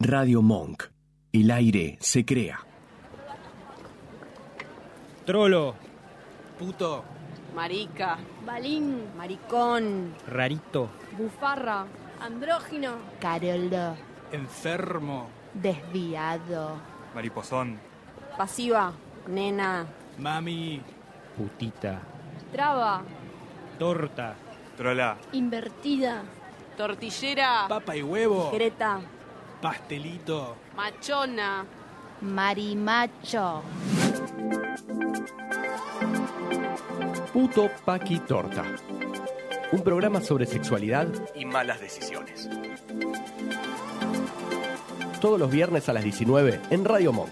Radio Monk. El aire se crea. Trolo. Puto. Marica. Balín. Maricón. Rarito. Bufarra. Andrógino. Carolo. Enfermo. Desviado. Mariposón. Pasiva. Nena. Mami. Putita. Traba. Torta. Trola. Invertida. Tortillera. Papa y huevo. Greta. Pastelito. Machona. Marimacho. Puto Paqui Torta. Un programa sobre sexualidad y malas decisiones. Todos los viernes a las 19 en Radio Monk.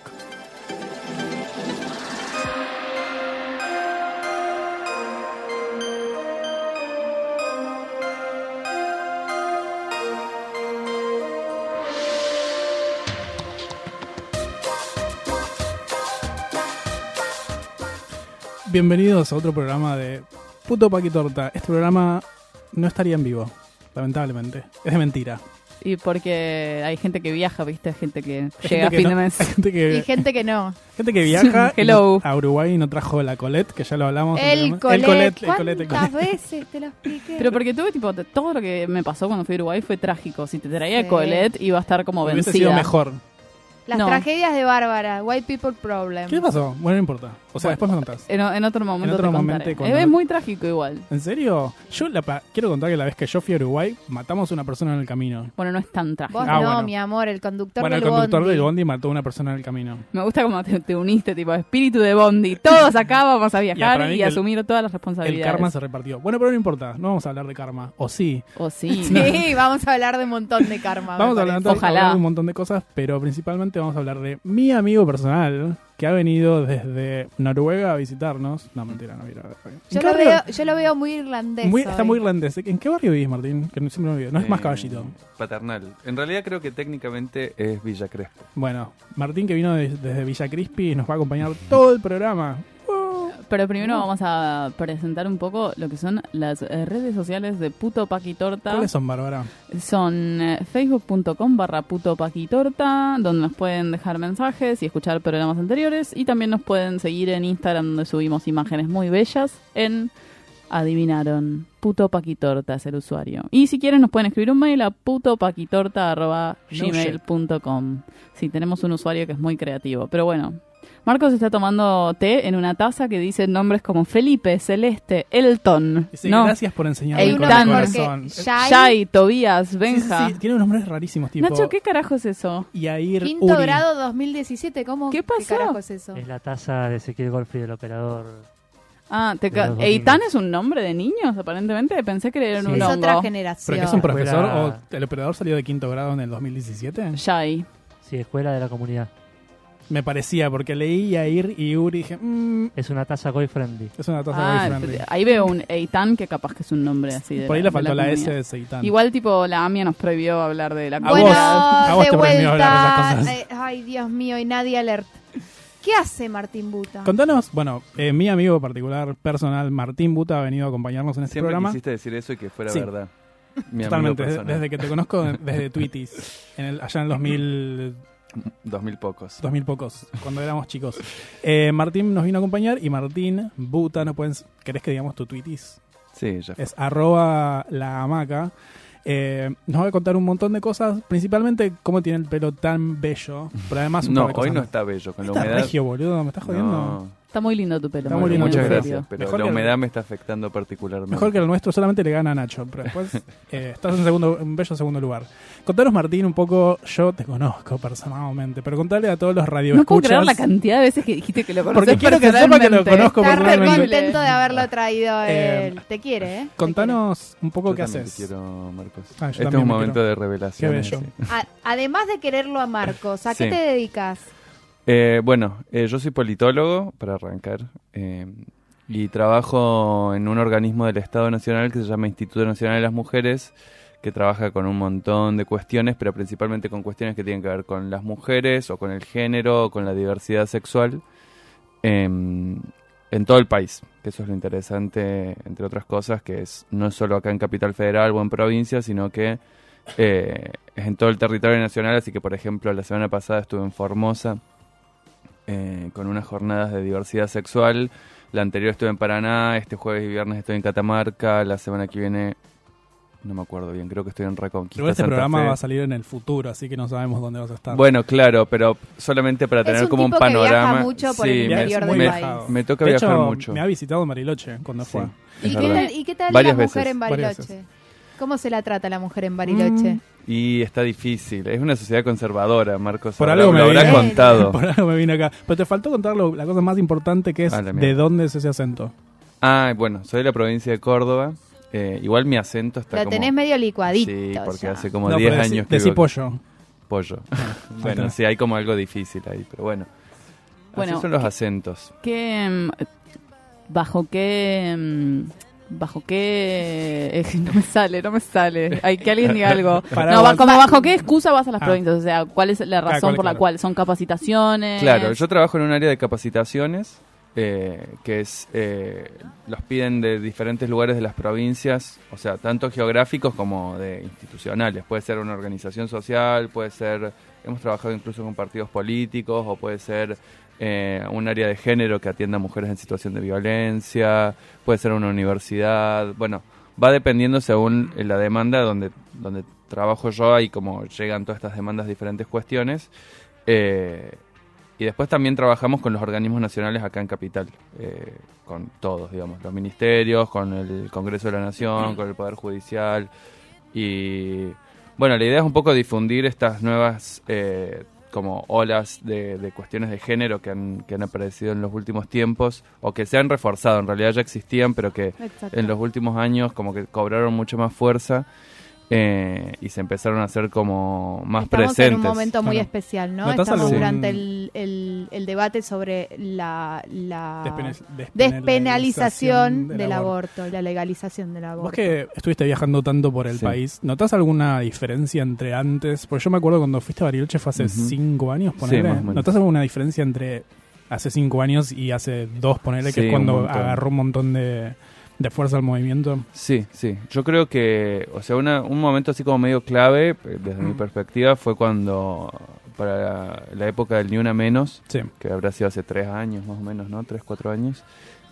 Bienvenidos a otro programa de Puto Paqui Torta. Este programa no estaría en vivo, lamentablemente. Es de mentira. Y porque hay gente que viaja, ¿viste? Gente que Hay llega a gente fin que de no- mes. hay gente que, Y gente que no. gente que viaja Hello. a Uruguay y no trajo la Colette, que ya lo hablamos. El Colette. Colette. ¿Cuántas veces te lo expliqué? Pero porque tuve, tipo, todo lo que me pasó cuando fui a Uruguay fue trágico. Si te traía Sí. Colette, iba a estar como Hubiese vencida. sido mejor. Las No. tragedias de Bárbara. White people problem. ¿Qué pasó? Bueno, no importa. O sea, después me contás. En otro momento En otro te momento contaré. cuando- Es muy trágico igual. ¿En serio? Yo quiero contar que la vez que yo fui a Uruguay, matamos a una persona en el camino. Bueno, no es tan trágico. Vos Ah, no, bueno. mi amor, el conductor Bueno, el del conductor bondi. del bondi mató a una persona en el camino. Me gusta como te uniste, tipo, espíritu de Bondi. Todos acá vamos a viajar para mí y que asumir todas las El responsabilidades. karma se repartió. Bueno, pero no importa. No vamos a hablar de karma. O sí. O sí. Sí, vamos a hablar de un montón de karma. Vamos a me hablar, parece. Ojalá. de un montón de cosas, pero principalmente vamos a hablar de mi amigo personal que ha venido desde Noruega a visitarnos. No, mentira, no. Yo lo veo muy irlandés. Está hoy. muy irlandés. ¿En qué barrio vivís, Martín? Que siempre me olvido. No es más Caballito. Paternal. En realidad creo que técnicamente es Villa Crespo. Bueno, Martín que vino desde Villa Crispi nos va a acompañar todo el programa. Pero primero vamos a presentar un poco lo que son las redes sociales de Puto Paqui Torta. ¿Cuáles son, Bárbara? Son facebook.com/Puto Paqui Torta, donde nos pueden dejar mensajes y escuchar programas anteriores. Y también nos pueden seguir en Instagram, donde subimos imágenes muy bellas en... Adivinaron, Puto Paqui Torta es el usuario. Y si quieren nos pueden escribir un mail a putopaquitorta@gmail.com. Sí, tenemos un usuario que es muy creativo. Pero bueno, Marcos está tomando té en una taza que dice nombres como Felipe, Celeste, Elton. Sí, no, gracias por enseñarme Hay con uno el Eitan. mejor corazón. que Shai. Shai, Tobías, Sí, Benja. sí, tiene unos nombres rarísimos, tipo Nacho, ¿qué carajo es eso? Yair, Quinto Uri. grado 2017. ¿Cómo? ¿Qué pasó? ¿Qué carajo es eso? Es la taza de Ezequiel Goldfried, el operador. Ah, De los 2000. Eitan es un nombre de niños, aparentemente. Pensé que era Sí. un Es hongo. otra generación. ¿Pero que es un profesor Fuera- o el operador salió de quinto grado en el 2017? Shai. Sí, escuela de la comunidad. Me parecía, porque leí Yair y Uri y dije, Es una taza boy friendly. es una taza Ah, muy friendly. ahí veo un Eitan que capaz que es un nombre así. Por ahí le de faltó la S comunidad. de Seitan. Igual, tipo, la AMIA nos prohibió hablar de la A Bueno, a vos de te prohibió hablar de vuelta. esas cosas. Ay, Dios mío, y nadie alert. ¿Qué hace Martín Buta? Contanos, bueno, mi amigo particular, personal, Martín Buta, ha venido a acompañarnos en este Siempre programa. quisiste decir eso y que fuera Sí. verdad. Mi Totalmente, amigo desde, personal. que te conozco, desde Tweeties, allá en el 2000, 2000 pocos. 2000 pocos, cuando éramos chicos. Martín nos vino a acompañar y Martín Buta, ¿querés que digamos tu Tweeties? Sí, ya fue. Es @lahamaca. Nos va a contar un montón de cosas, principalmente cómo tiene el pelo tan bello, pero además un No, par de cosas hoy no más. está bello. Con la Está humedad. regio, boludo, me estás jodiendo. No. Está muy lindo tu pelo. Está muy lindo Muchas tu pelo. gracias, pero Mejor la que- humedad me está afectando particularmente. Mejor que el nuestro, solamente le gana a Nacho, pero después estás en un bello segundo lugar. Contanos, Martín, un poco, yo te conozco personalmente, pero contale a todos los No puedo radioescuchas. creer la cantidad de veces que dijiste que lo conoces Porque quiero que sepa que lo personalmente. conozco Está re personalmente. contento de haberlo traído él. Te quiere, ¿eh? Contanos un poco Yo qué también haces. te quiero, Marcos. Ah, yo Este es también un me momento quiero. de revelación. Qué bello. Además de quererlo a Marcos, ¿a qué Sí. te dedicas? Bueno, yo soy politólogo, para arrancar, y trabajo en un organismo del Estado Nacional que se llama Instituto Nacional de las Mujeres, que trabaja con un montón de cuestiones, pero principalmente con cuestiones que tienen que ver con las mujeres, o con el género, o con la diversidad sexual, en todo el país, que eso es lo interesante, entre otras cosas, que no es solo acá en Capital Federal o en provincia, sino que es en todo el territorio nacional, así que por ejemplo la semana pasada estuve en Formosa con unas jornadas de diversidad sexual, la anterior estuve en Paraná, este jueves y viernes estoy en Catamarca, la semana que viene no me acuerdo bien, creo que estoy en Reconquista. Igual este Santa programa Fe. va a salir en el futuro, así que no sabemos dónde vas a estar. Bueno, claro, pero solamente para tener un como un tipo que viaja panorama. mucho por el interior es del muy país. viajado. Me toca de viajar hecho, mucho. Me ha visitado Bariloche cuando Sí. fue. Es ¿Y verdad. qué tal Varias la mujer veces. en Varias Bariloche? ¿Cómo se la trata la mujer en Bariloche? Y está difícil. Es una sociedad conservadora, Marcos. Por Habrá- algo me lo habrá vine. contado. Por algo me vine acá. Pero te faltó contar la cosa más importante, que es Ah, la de mierda. dónde es ese acento. Ah, bueno, soy de la provincia de Córdoba. Igual mi acento está Lo como... tenés medio licuadito. Sí, porque ya. hace como No, 10 pero años que decí vivo- pollo. pollo. Bueno, está. sí, hay como algo difícil ahí, pero bueno. Bueno, Así son los acentos. ¿Qué, bajo qué no me sale. Hay que alguien diga algo. Para No, vos- como bajo qué excusa vas a las Ah. provincias, o sea, ¿cuál es la razón por la claro. cual son capacitaciones? Claro, yo trabajo en un área de capacitaciones que es los piden de diferentes lugares de las provincias, o sea, tanto geográficos como de institucionales. Puede ser una organización social, puede ser, hemos trabajado incluso con partidos políticos, o puede ser un área de género que atienda a mujeres en situación de violencia, puede ser una universidad. Bueno, va dependiendo según la demanda donde trabajo yo, ahí como llegan todas estas demandas, diferentes cuestiones. Y después también trabajamos con los organismos nacionales acá en Capital, con todos, digamos, los ministerios, con el Congreso de la Nación, con el Poder Judicial. Y bueno, la idea es un poco difundir estas nuevas como olas de cuestiones de género que han aparecido en los últimos tiempos, o que se han reforzado, en realidad ya existían, pero que Exacto. en los últimos años como que cobraron mucho más fuerza. Y se empezaron a hacer como más Estamos presentes. en un momento muy Claro. especial, ¿no? ¿Notás Estamos algún- durante el debate sobre la Despenalización despenalización del aborto y la legalización del aborto. Vos que estuviste viajando tanto por el Sí. país, ¿notás alguna diferencia entre antes? Porque yo me acuerdo cuando fuiste a Bariloche fue hace Ujú. 5 años, Sí, ponele. más o menos. ¿Notás alguna diferencia entre hace 5 años y hace 2, ponele, que Sí, es cuando un montón. agarró un montón de fuerza al movimiento? Sí, sí. Yo creo que, o sea, un momento así como medio clave, desde mi perspectiva, fue cuando, para la época del Ni Una Menos, Sí. que habrá sido hace 3 años más o menos, ¿no? 3, 4 años.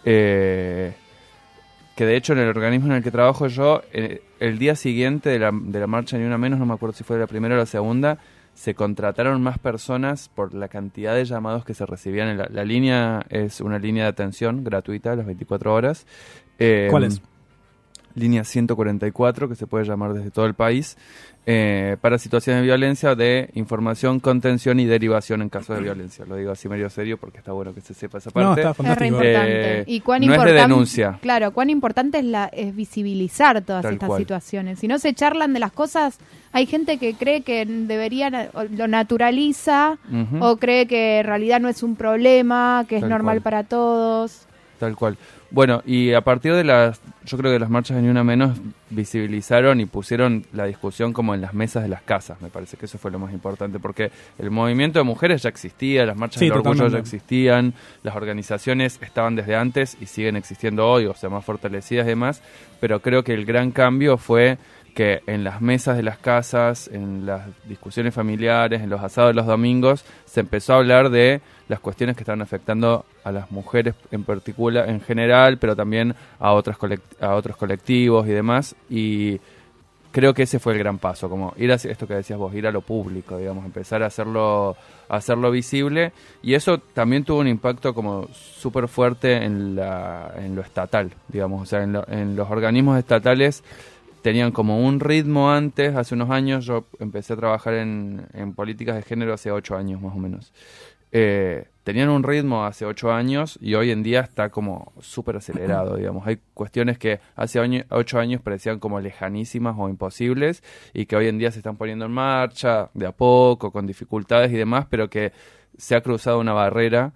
Que de hecho en el organismo en el que trabajo yo, el día siguiente de la marcha Ni Una Menos, no me acuerdo si fue la primera o la segunda, se contrataron más personas por la cantidad de llamados que se recibían. La línea es una línea de atención gratuita a las 24 horas. ¿Cuál es? Línea 144, que se puede llamar desde todo el país, para situaciones de violencia, de información, contención y derivación en caso de violencia. Lo digo así medio serio porque está bueno que se sepa esa parte. No, está Es re fantástico. importante. ¿Y cuán no es de importante? denuncia. Claro, cuán importante es visibilizar todas Tal estas cual. situaciones. Si no se charlan de las cosas, hay gente que cree que deberían, o lo naturaliza, Ujú. o cree que en realidad no es un problema, que es Tal normal cual. para todos. Tal cual. Bueno, y a partir de yo creo que las marchas de Ni Una Menos visibilizaron y pusieron la discusión como en las mesas de las casas. Me parece que eso fue lo más importante, porque el movimiento de mujeres ya existía, las marchas Sí, del orgullo totalmente. ya existían, las organizaciones estaban desde antes y siguen existiendo hoy, o sea, más fortalecidas y demás, pero creo que el gran cambio fue que en las mesas de las casas, en las discusiones familiares, en los asados de los domingos, se empezó a hablar de las cuestiones que estaban afectando a las mujeres en particular, en general, pero también a otros colectivos y demás. Y creo que ese fue el gran paso, como ir hacia esto que decías vos, ir a lo público, digamos, empezar a hacerlo visible. Y eso también tuvo un impacto como súper fuerte en lo estatal, digamos, o sea, en los organismos estatales. Tenían como un ritmo antes, hace unos años. Yo empecé a trabajar en políticas de género hace 8 años más o menos. Tenían un ritmo hace 8 años y hoy en día está como súper acelerado, digamos. Hay cuestiones que hace 8 años parecían como lejanísimas o imposibles y que hoy en día se están poniendo en marcha de a poco, con dificultades y demás, pero que se ha cruzado una barrera.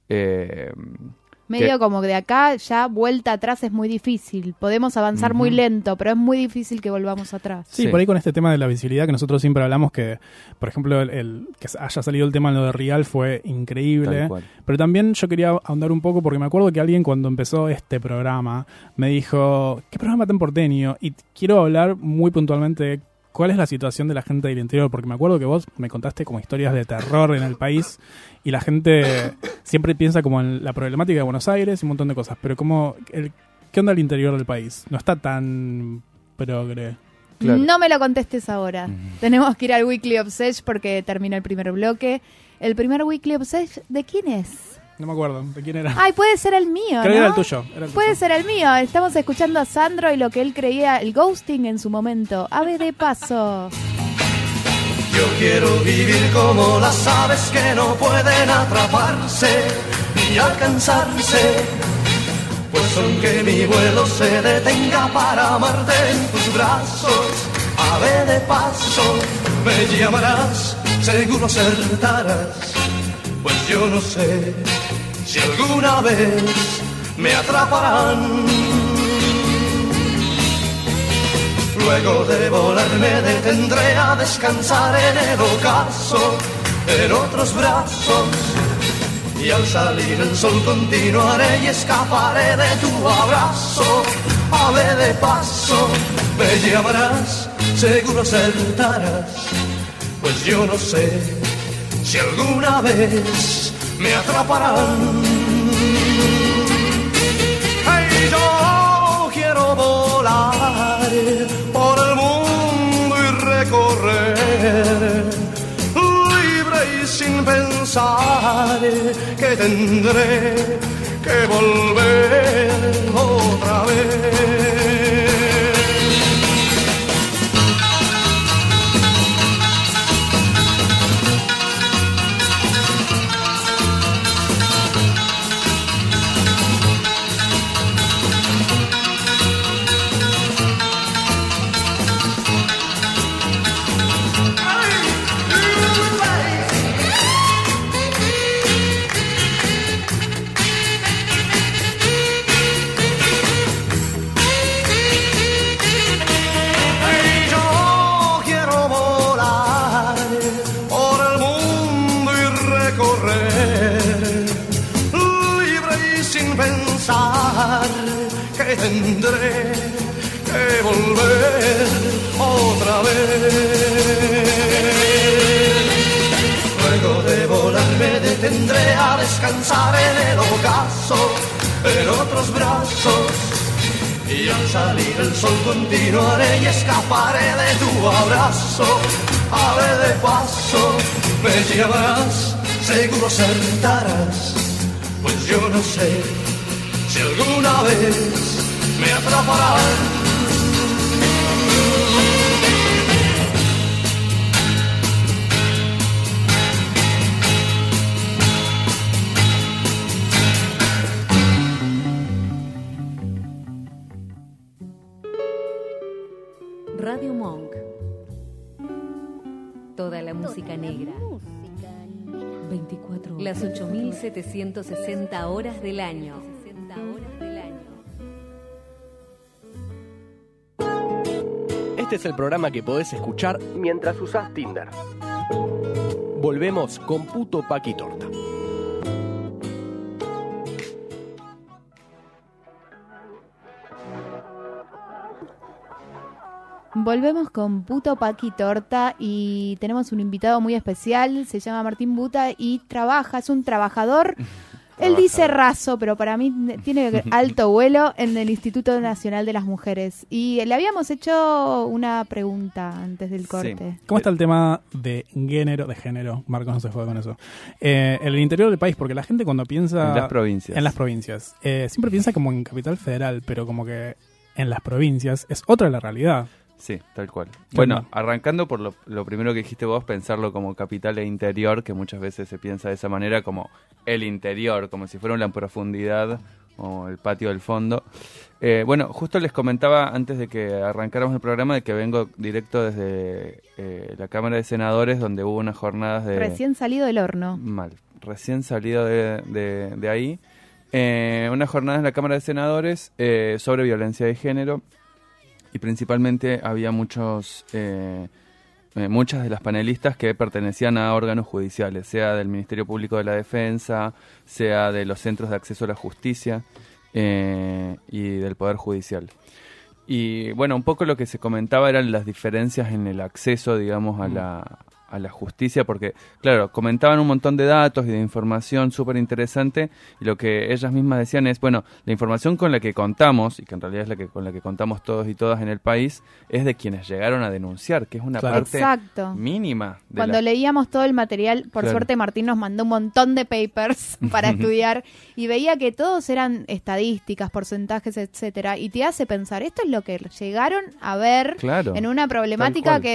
Medio como que de acá ya vuelta atrás es muy difícil. Podemos avanzar muy Ujú. lento, pero es muy difícil que volvamos atrás. Sí, Sí. por ahí con este tema de la visibilidad que nosotros siempre hablamos, que por ejemplo el que haya salido el tema en lo de Rial fue increíble, Tal cual. pero también yo quería ahondar un poco porque me acuerdo que alguien cuando empezó este programa me dijo, ¿qué programa tan porteño? Y quiero hablar muy puntualmente de ¿cuál es la situación de la gente del interior? Porque me acuerdo que vos me contaste como historias de terror en el país y la gente siempre piensa como en la problemática de Buenos Aires y un montón de cosas, pero ¿qué onda el interior del país? No está tan progre. Claro. No me lo contestes ahora. Tenemos que ir al Weekly Obsession porque termina el primer bloque. ¿El primer Weekly Obsession de quién es? No me acuerdo, ¿de quién era? Ay, puede ser el mío, Creo ¿no? que era el tuyo. Puede ser el mío. Estamos escuchando a Sandro y lo que él creía el ghosting en su momento. Ave de paso. Yo quiero vivir como las aves que no pueden atraparse ni alcanzarse. Pues aunque mi vuelo se detenga para amarte en tus brazos, ave de paso, me llamarás, seguro acertarás. Pues yo no sé si alguna vez me atraparán. Luego de volar me detendré a descansar en el ocaso, en otros brazos. Y al salir el sol continuaré y escaparé de tu abrazo. Ave de paso, me llamarás, seguro acertarás. Pues yo no sé si alguna vez me atraparán. Hey, yo quiero volar por el mundo y recorrer, libre y sin pensar que tendré que volver otra vez. Que tendré que volver otra vez. Luego de volar me detendré a descansar en el ocaso, en otros brazos. Y al salir el sol continuaré y escaparé de tu abrazo. Ave de paso, me llamarás, seguro acertarás. Pues yo no sé si alguna vez me atraparán. Radio Monk. Toda la música negra. 24 horas. Las 8.760 horas del año. Este es el programa que podés escuchar mientras usás Tinder. Volvemos con Puto Paqui Torta. Volvemos con Puto Paqui Torta y tenemos un invitado muy especial, se llama Martín Buta y es un trabajador. Él dice raso, pero para mí tiene alto vuelo en el Instituto Nacional de las Mujeres. Y le habíamos hecho una pregunta antes del corte. Sí. ¿Cómo está el tema de género? Marcos no se fue con eso. En el interior del país, porque la gente cuando piensa... En las provincias. Siempre piensa como en Capital Federal, pero como que en las provincias es otra la realidad. Sí, tal cual. Bueno, arrancando por lo primero que dijiste vos, pensarlo como capital e interior, que muchas veces se piensa de esa manera, como el interior, como si fuera una profundidad o el patio del fondo. Bueno, justo les comentaba antes de que arrancáramos el programa de que vengo directo desde la Cámara de Senadores, donde hubo unas jornadas de... Recién salido del horno. Recién salido de ahí. Unas jornadas en la Cámara de Senadores sobre violencia de género. Y principalmente había muchas de las panelistas que pertenecían a órganos judiciales, sea del Ministerio Público de la Defensa, sea de los centros de acceso a la justicia y del Poder Judicial. Y bueno, un poco lo que se comentaba eran las diferencias en el acceso, digamos, a la justicia, porque, claro, comentaban un montón de datos y de información súper interesante, y lo que ellas mismas decían es, bueno, la información con la que contamos, y que en realidad es con la que contamos todos y todas en el país, es de quienes llegaron a denunciar, que es una parte Exacto. mínima. Cuando leíamos todo el material, por Claro. suerte Martín nos mandó un montón de papers para estudiar, y veía que todos eran estadísticas, porcentajes, etcétera, y te hace pensar, esto es lo que llegaron a ver Claro, en una problemática tal cual. que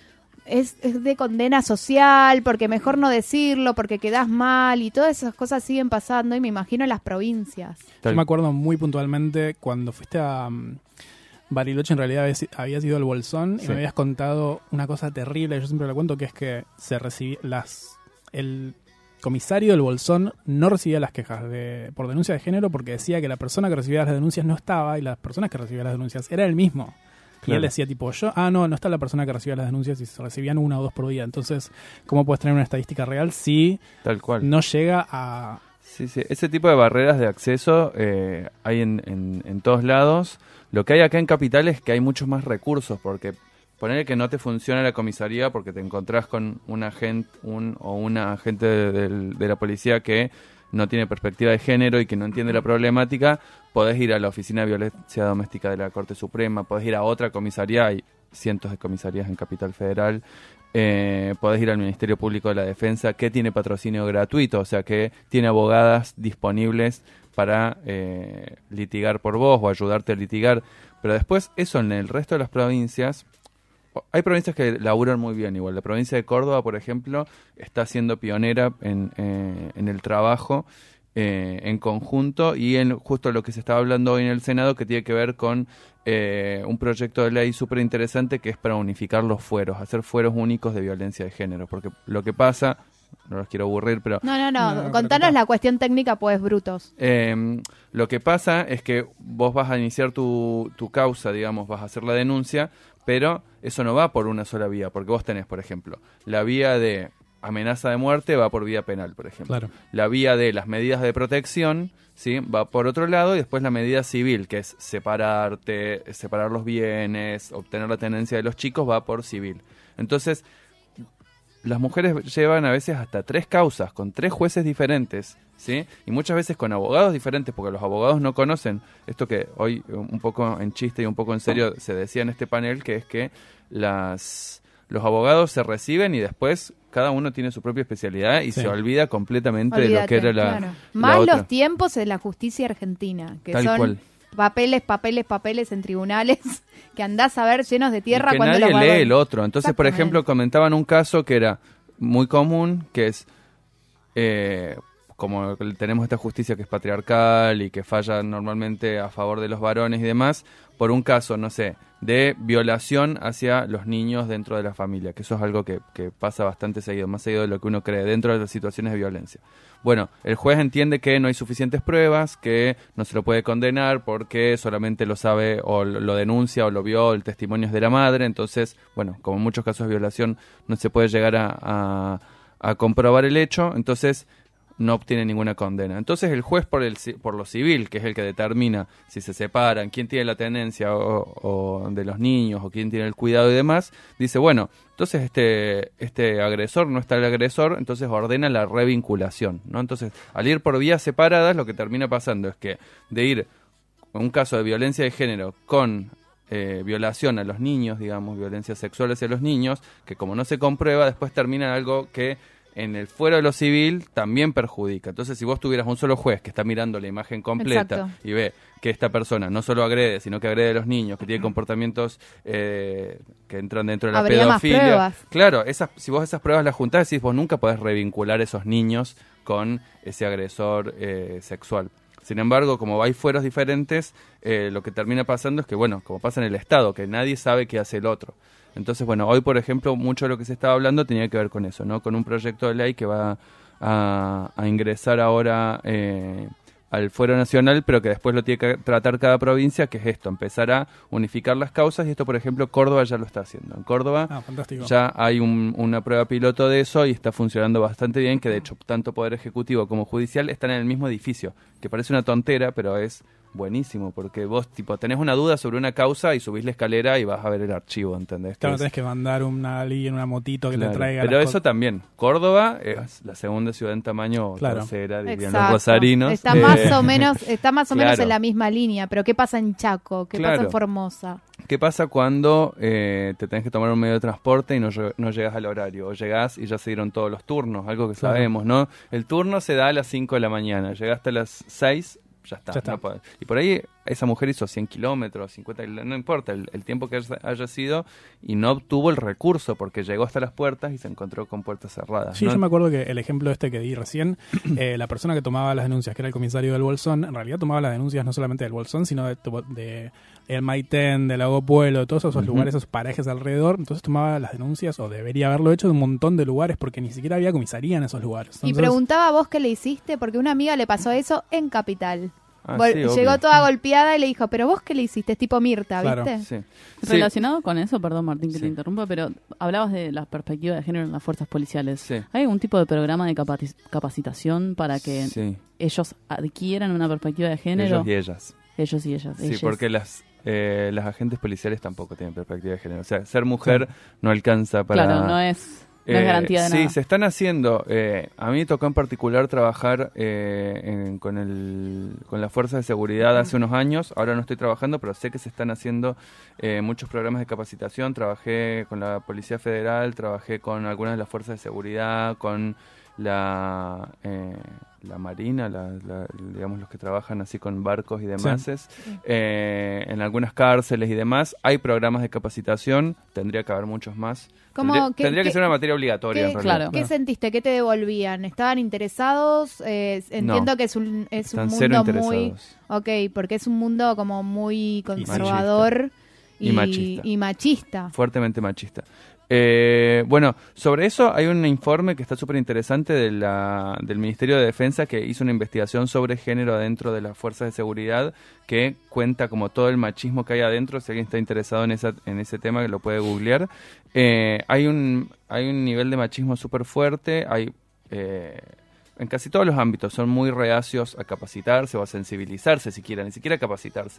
es de condena social, porque mejor no decirlo, porque quedás mal, y todas esas cosas siguen pasando, y me imagino en las provincias. Yo me acuerdo muy puntualmente cuando fuiste a Bariloche, en realidad habías ido al Bolsón, y Sí. me habías contado una cosa terrible, yo siempre la cuento, que es que se recibía el comisario del Bolsón no recibía las quejas por denuncia de género, porque decía que la persona que recibía las denuncias no estaba, y las personas que recibían las denuncias era él mismo. Y Claro. él decía tipo, no está la persona que recibía las denuncias, y se recibían 1 o 2 por día. Entonces, ¿cómo puedes tener una estadística real si Tal cual. no llega a... Sí, sí. Ese tipo de barreras de acceso hay en todos lados. Lo que hay acá en Capital es que hay muchos más recursos, porque poner que no te funciona la comisaría porque te encontrás con un agente o una agente de la policía que no tiene perspectiva de género y que no entiende la problemática, podés ir a la Oficina de Violencia Doméstica de la Corte Suprema, podés ir a otra comisaría, hay cientos de comisarías en Capital Federal, podés ir al Ministerio Público de la Defensa, que tiene patrocinio gratuito, o sea que tiene abogadas disponibles para litigar por vos o ayudarte a litigar, pero después eso en el resto de las provincias, hay provincias que laburan muy bien igual. La provincia de Córdoba, por ejemplo, está siendo pionera en el trabajo en conjunto y en justo lo que se estaba hablando hoy en el Senado, que tiene que ver con un proyecto de ley súper interesante que es para unificar los fueros, hacer fueros únicos de violencia de género. Porque lo que pasa, no los quiero aburrir, pero... No, contanos la cuestión técnica, pues, brutos. Lo que pasa es que vos vas a iniciar tu causa, digamos, vas a hacer la denuncia, pero eso no va por una sola vía, porque vos tenés, por ejemplo, la vía de amenaza de muerte va por vía penal, por ejemplo. Claro. La vía de las medidas de protección, ¿sí?, va por otro lado, y después la medida civil, que es separar los bienes, obtener la tenencia de los chicos, va por civil. Entonces, las mujeres llevan a veces hasta 3 causas, con 3 jueces diferentes, ¿sí? Y muchas veces con abogados diferentes, porque los abogados no conocen esto que hoy un poco en chiste y un poco en serio se decía en este panel, que es que los abogados se reciben y después cada uno tiene su propia especialidad y se olvida completamente de lo que era la, claro. la Más otra. los tiempos de la justicia argentina, que Tal son cual. papeles en tribunales que andás a ver llenos de tierra Y que cuando nadie los lee va a- el otro. Entonces, por Exactamente. ejemplo, comentaban un caso que era muy común, que es como tenemos esta justicia que es patriarcal y que falla normalmente a favor de los varones y demás, por un caso, no sé, de violación hacia los niños dentro de la familia, que eso es algo que pasa bastante seguido, más seguido de lo que uno cree, dentro de las situaciones de violencia. Bueno, el juez entiende que no hay suficientes pruebas, que no se lo puede condenar porque solamente lo sabe o lo denuncia o lo vio, el testimonio es de la madre, entonces, bueno, como en muchos casos de violación no se puede llegar a comprobar el hecho, entonces no obtiene ninguna condena. Entonces el juez por lo civil, que es el que determina si se separan, quién tiene la tenencia o de los niños o quién tiene el cuidado y demás, dice, bueno, entonces este agresor no está el agresor, entonces ordena la revinculación, ¿no? Entonces, al ir por vías separadas, lo que termina pasando es que de ir un caso de violencia de género con violación a los niños, digamos, violencia sexual hacia los niños, que como no se comprueba, después termina en algo que en el fuero de lo civil también perjudica. Entonces, si vos tuvieras un solo juez que está mirando la imagen completa Exacto. y ve que esta persona no solo agrede, sino que agrede a los niños, que tiene comportamientos que entran dentro de la Habría más pedofilia. pruebas. Claro, si vos esas pruebas las juntás, decís, vos nunca podés revincular esos niños con ese agresor sexual. Sin embargo, como hay fueros diferentes, lo que termina pasando es que, bueno, como pasa en el Estado, que nadie sabe qué hace el otro. Entonces, bueno, hoy, por ejemplo, mucho de lo que se estaba hablando tenía que ver con eso, ¿no? Con un proyecto de ley que va a ingresar ahora al Fuero Nacional, pero que después lo tiene que tratar cada provincia, que es esto, empezar a unificar las causas, y esto, por ejemplo, Córdoba ya lo está haciendo. En Córdoba fantástico. ya hay una prueba piloto de eso y está funcionando bastante bien, que de hecho tanto Poder Ejecutivo como Judicial están en el mismo edificio, que parece una tontera, pero es buenísimo, porque vos tipo tenés una duda sobre una causa y subís la escalera y vas a ver el archivo, ¿entendés? Claro, tenés que mandar alguien, una motito que Claro, te traiga. pero las eso también. Córdoba es la segunda ciudad en tamaño, o Claro. tercera, dirían los Exacto. rosarinos. Está más o menos Claro. en la misma línea, pero ¿qué pasa en Chaco? ¿Qué pasa Claro. en Formosa? ¿Qué pasa cuando te tenés que tomar un medio de transporte y no llegas al horario? O llegás y ya se dieron todos los turnos, algo que Claro. sabemos, ¿no? El turno se da a las 5 de la mañana, llegaste a las 6, ya está. Ya está. no podés. Y por ahí esa mujer hizo 100 kilómetros, 50, no importa el tiempo que haya sido, y no obtuvo el recurso porque llegó hasta las puertas y se encontró con puertas cerradas. Sí, ¿no? yo me acuerdo que el ejemplo este que di recién, la persona que tomaba las denuncias, que era el comisario del Bolsón, en realidad tomaba las denuncias no solamente del Bolsón, sino de el Maitén, del Lago Pueblo, de todos esos Ujú. lugares, esos parajes alrededor. Entonces tomaba las denuncias, o debería haberlo hecho, de un montón de lugares, porque ni siquiera había comisaría en esos lugares. Y Entonces, preguntaba a vos qué le hiciste, porque una amiga le pasó eso en Capital. Ah, sí, obvio. Llegó toda golpeada y le dijo, pero vos qué le hiciste, es tipo Mirta, Claro. ¿viste? Sí. Sí. Relacionado con eso, perdón Martín que Sí. te interrumpa, pero hablabas de la perspectiva de género en las fuerzas policiales. Sí. ¿Hay algún tipo de programa de capacitación para que Sí. ellos adquieran una perspectiva de género? Ellos y ellas. Ellos y ellas. Sí, ellas. porque las agentes policiales tampoco tienen perspectiva de género. O sea, ser mujer no alcanza para... Claro, no es garantía de sí, nada. se están haciendo. A mí me tocó en particular trabajar con la Fuerza de Seguridad hace unos años. Ahora no estoy trabajando, pero sé que se están haciendo muchos programas de capacitación. Trabajé con la Policía Federal, trabajé con algunas de las Fuerzas de Seguridad, con la Marina, digamos los que trabajan así con barcos y demás, en algunas cárceles y demás. Hay programas de capacitación, tendría que haber muchos más. ¿Cómo? Tendría que ser una materia obligatoria, en realidad. Claro. ¿Qué sentiste? ¿Qué te devolvían? ¿Estaban interesados? Entiendo No. que es un Están cero mundo muy... interesados. Ok, porque es un mundo como muy conservador Y machista. y machista. Fuertemente machista. Bueno, sobre eso hay un informe que está súper interesante del Ministerio de Defensa, que hizo una investigación sobre género adentro de las fuerzas de seguridad, que cuenta como todo el machismo que hay adentro. Si alguien está interesado en ese tema, que lo puede googlear. Hay un nivel de machismo súper fuerte. En casi todos los ámbitos son muy reacios a capacitarse o a sensibilizarse siquiera, ni siquiera capacitarse.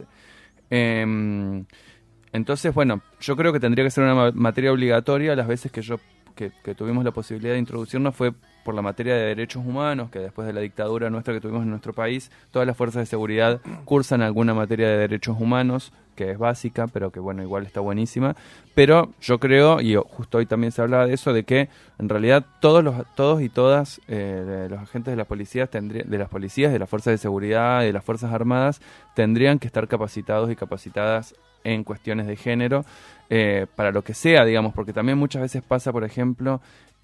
Entonces, bueno, yo creo que tendría que ser una materia obligatoria. Las veces que tuvimos la posibilidad de introducirnos fue por la materia de derechos humanos, que después de la dictadura nuestra que tuvimos en nuestro país, todas las fuerzas de seguridad cursan alguna materia de derechos humanos, que es básica, pero que bueno, igual está buenísima. Pero yo creo, y justo hoy también se hablaba de eso, de que en realidad todos y todas los agentes de las policías, de las fuerzas de seguridad, de las fuerzas armadas, tendrían que estar capacitados y capacitadas en cuestiones de género, para lo que sea, digamos, porque también muchas veces pasa, por ejemplo,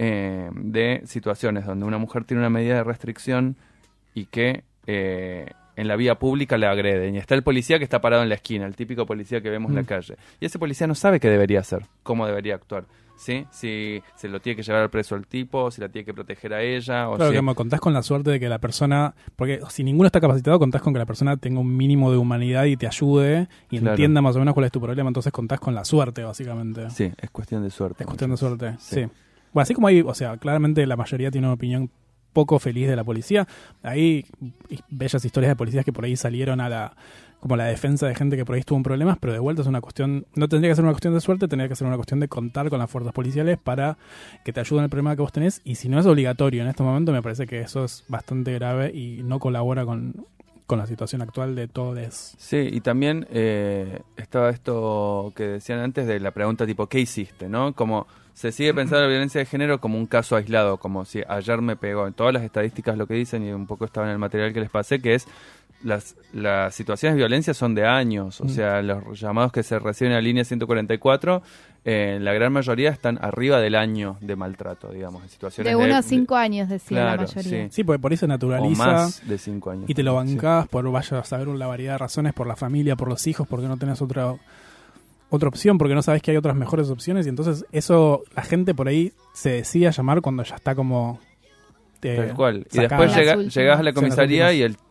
de situaciones donde una mujer tiene una medida de restricción y que en la vía pública le agreden, y está el policía que está parado en la esquina, el típico policía que vemos en la calle, y ese policía no sabe qué debería hacer, cómo debería actuar, ¿sí? Si se lo tiene que llevar al preso el tipo, si la tiene que proteger a ella, o claro, si... que como contás con la suerte de que la persona, porque si ninguno está capacitado, contás con que la persona tenga un mínimo de humanidad y te ayude y Claro. entienda más o menos cuál es tu problema, entonces contás con la suerte, básicamente. Sí, es cuestión de suerte. Es cuestión de suerte, Sí. sí. Bueno, así como hay, o sea, claramente la mayoría tiene una opinión poco feliz de la policía. Hay bellas historias de policías que por ahí salieron como la defensa de gente que por ahí estuvo en problemas, pero de vuelta es una cuestión, no tendría que ser una cuestión de suerte, tendría que ser una cuestión de contar con las fuerzas policiales para que te ayuden en el problema que vos tenés, y si no es obligatorio en este momento, me parece que eso es bastante grave y no colabora con la situación actual de todos. Sí, y también estaba esto que decían antes de la pregunta tipo, ¿qué hiciste? ¿No? Como se sigue pensando la violencia de género como un caso aislado, como si ayer me pegó. En todas las estadísticas lo que dicen, y un poco estaba en el material que les pasé, que es las situaciones de violencia son de años, o sea, los llamados que se reciben a la línea 144, la gran mayoría están arriba del año de maltrato, digamos, en situaciones De 1 a 5 años, decía la mayoría. Sí, porque por ahí se naturaliza. O más de 5 años. Y te lo bancás por vaya a saber la variedad de razones, por la familia, por los hijos, porque no tenés otra opción, porque no sabes que hay otras mejores opciones, y entonces eso la gente por ahí se decide a llamar cuando ya está como tal cual. Y sacada. después llegas a la comisaría y el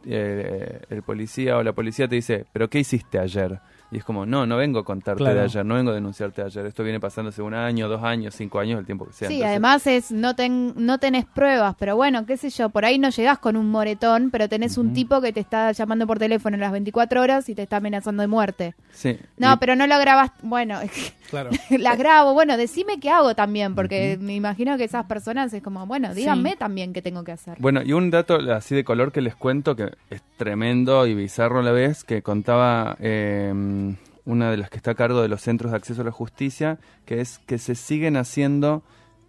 el policía o la policía te dice, ¿pero qué hiciste ayer? Y es como, no vengo a contarte Claro. de ayer, no vengo a denunciarte de ayer. Esto viene pasando hace 1 año, 2 años, 5 años, el tiempo que sea. Sí, Entonces, además no tenés pruebas, pero bueno, qué sé yo, por ahí no llegás con un moretón, pero tenés un tipo que te está llamando por teléfono en las 24 horas y te está amenazando de muerte. sí. No, Y- pero no lo grabás, bueno, Claro. las grabo, bueno, decime qué hago también, porque me imagino que esas personas es como, bueno, díganme Sí. también qué tengo que hacer. Bueno, y un dato así de color que les cuento, que es tremendo y bizarro a la vez, que contaba una de las que está a cargo de los centros de acceso a la justicia, que es que se siguen haciendo,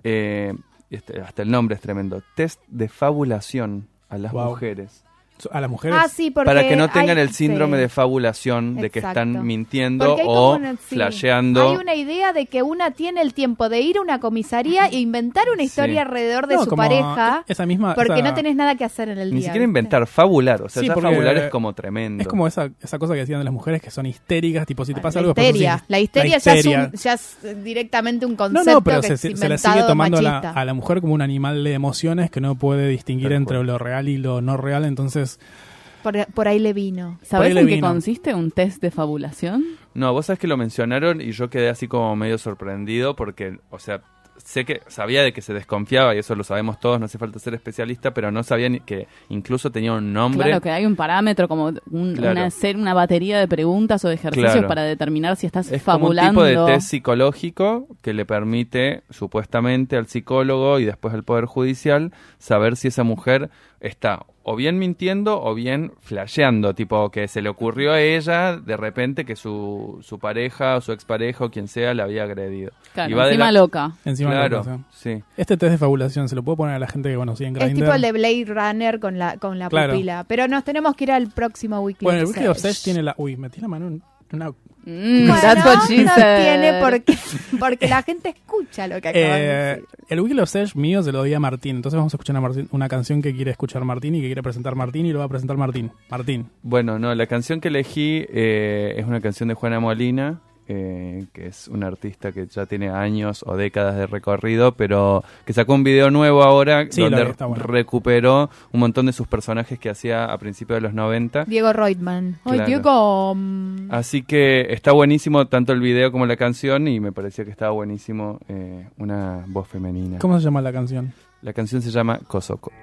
hasta el nombre es tremendo, test de fabulación a las Wow. mujeres. A las mujeres. Ah, sí, porque Para que no tengan hay- el síndrome sí. de fabulación, de que Exacto. están mintiendo Porque hay o como una- sí. flasheando. Hay una idea de que una tiene el tiempo de ir a una comisaría e inventar una historia Sí. alrededor de No, su como pareja, esa misma. porque esa- no tenés nada que hacer en el Ni día. siquiera ¿viste? inventar, fabular. O sea, Sí, ya porque fabular es como tremendo. Es como esa cosa que decían de las mujeres que son histéricas, tipo, si te pasa La algo... después histeria. sos La histeria, ya es directamente un concepto No, pero que se es le inventado sigue tomando machista. a la mujer como un animal de emociones que no puede distinguir Tal entre cual. lo real y lo no real, entonces... Por ahí le vino. ¿Sabés ahí le en qué vino. consiste un test de fabulación? No, vos sabés que lo mencionaron y yo quedé así como medio sorprendido porque, o sea, sabía de que se desconfiaba y eso lo sabemos todos, no hace falta ser especialista, pero no sabía ni que incluso tenía un nombre. Claro que hay un parámetro como Claro. una batería de preguntas o de ejercicios Claro. para determinar si estás Es como un fabulando. tipo de test psicológico que le permite supuestamente al psicólogo y después al Poder Judicial saber si esa mujer está o bien mintiendo o bien flasheando, tipo que se le ocurrió a ella de repente que su pareja o su expareja o quien sea la había agredido. Claro, Y va de encima la- loca. Encima Claro, de la cosa. sí. Este test de fabulación se lo puedo poner a la gente que conocí en Es Grindr. tipo el de Blade Runner con la Claro. pupila. Pero nos tenemos que ir al próximo Weekly Bueno, el Obsession. Weekly Obsession tiene la... Uy, metí la mano en una... Bueno, That's what she no said. tiene porque la gente escucha lo que acaban de decir. El Weekly Obsession mío se lo di a Martín. Entonces vamos a escuchar a Martín, una canción que quiere escuchar Martín y que quiere presentar Martín y lo va a presentar Martín. Martín. Bueno, no, la canción que elegí es una canción de Juana Molina, que es una artista que ya tiene años o décadas de recorrido, pero que sacó un video nuevo ahora Sí, lo donde vi, está bueno. recuperó un montón de sus personajes que hacía a principios de los 90. Diego Reutemann. Ay, Claro. Diego. Así que está buenísimo tanto el video como la canción y me parecía que estaba buenísimo una voz femenina. ¿Cómo se llama la canción? La canción se llama Kosoko.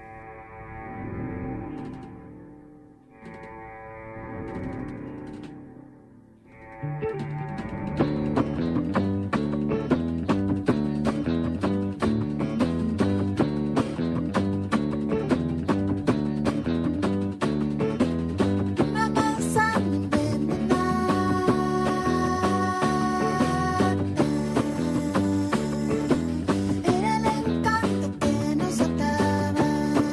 Era el encanto que nos ataba.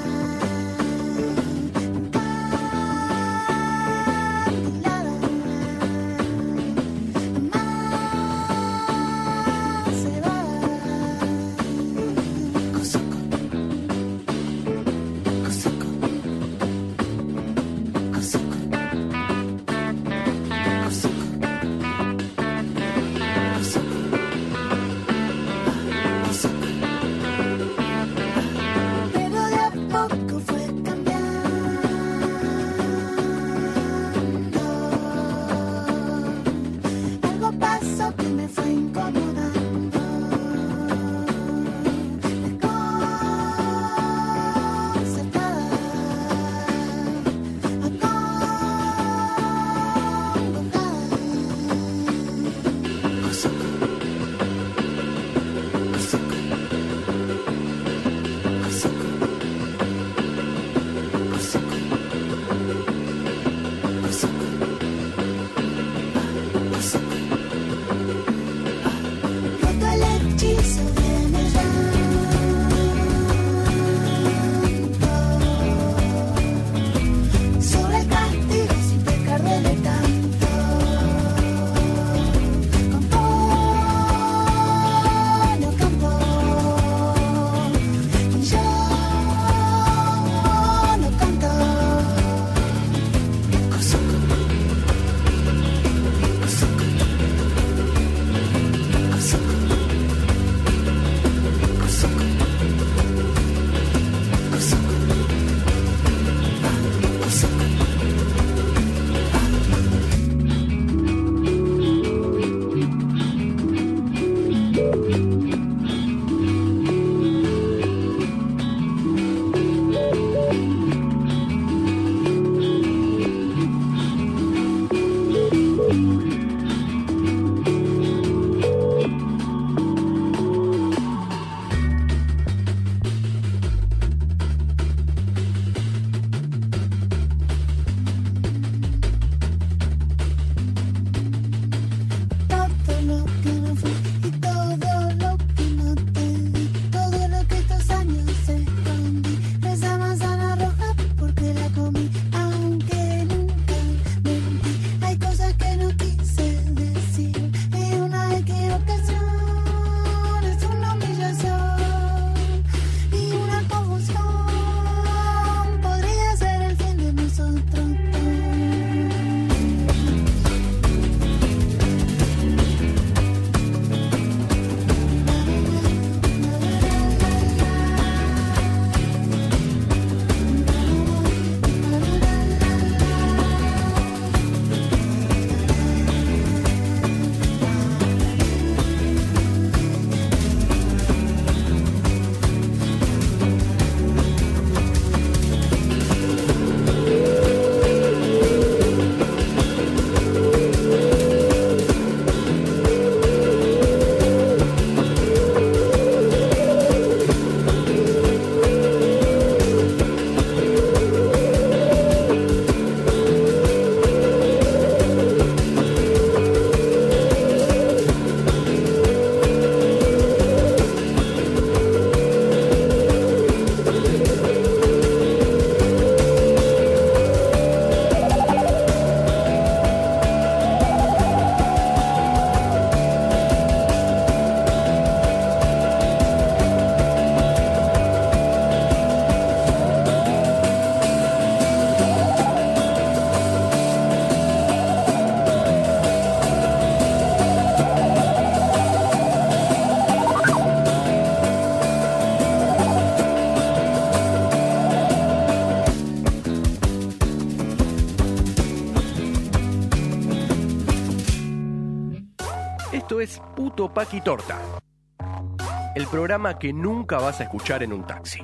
Puto Paqui Torta. El programa que nunca vas a escuchar en un taxi.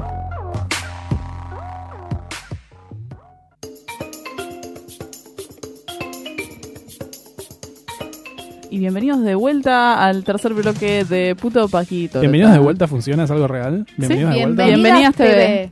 Y bienvenidos de vuelta al tercer bloque de Puto Paqui Torta. Bienvenidos de vuelta, ¿funciona? ¿Es algo real? Bienvenidos de vuelta. Bienvenidas TV.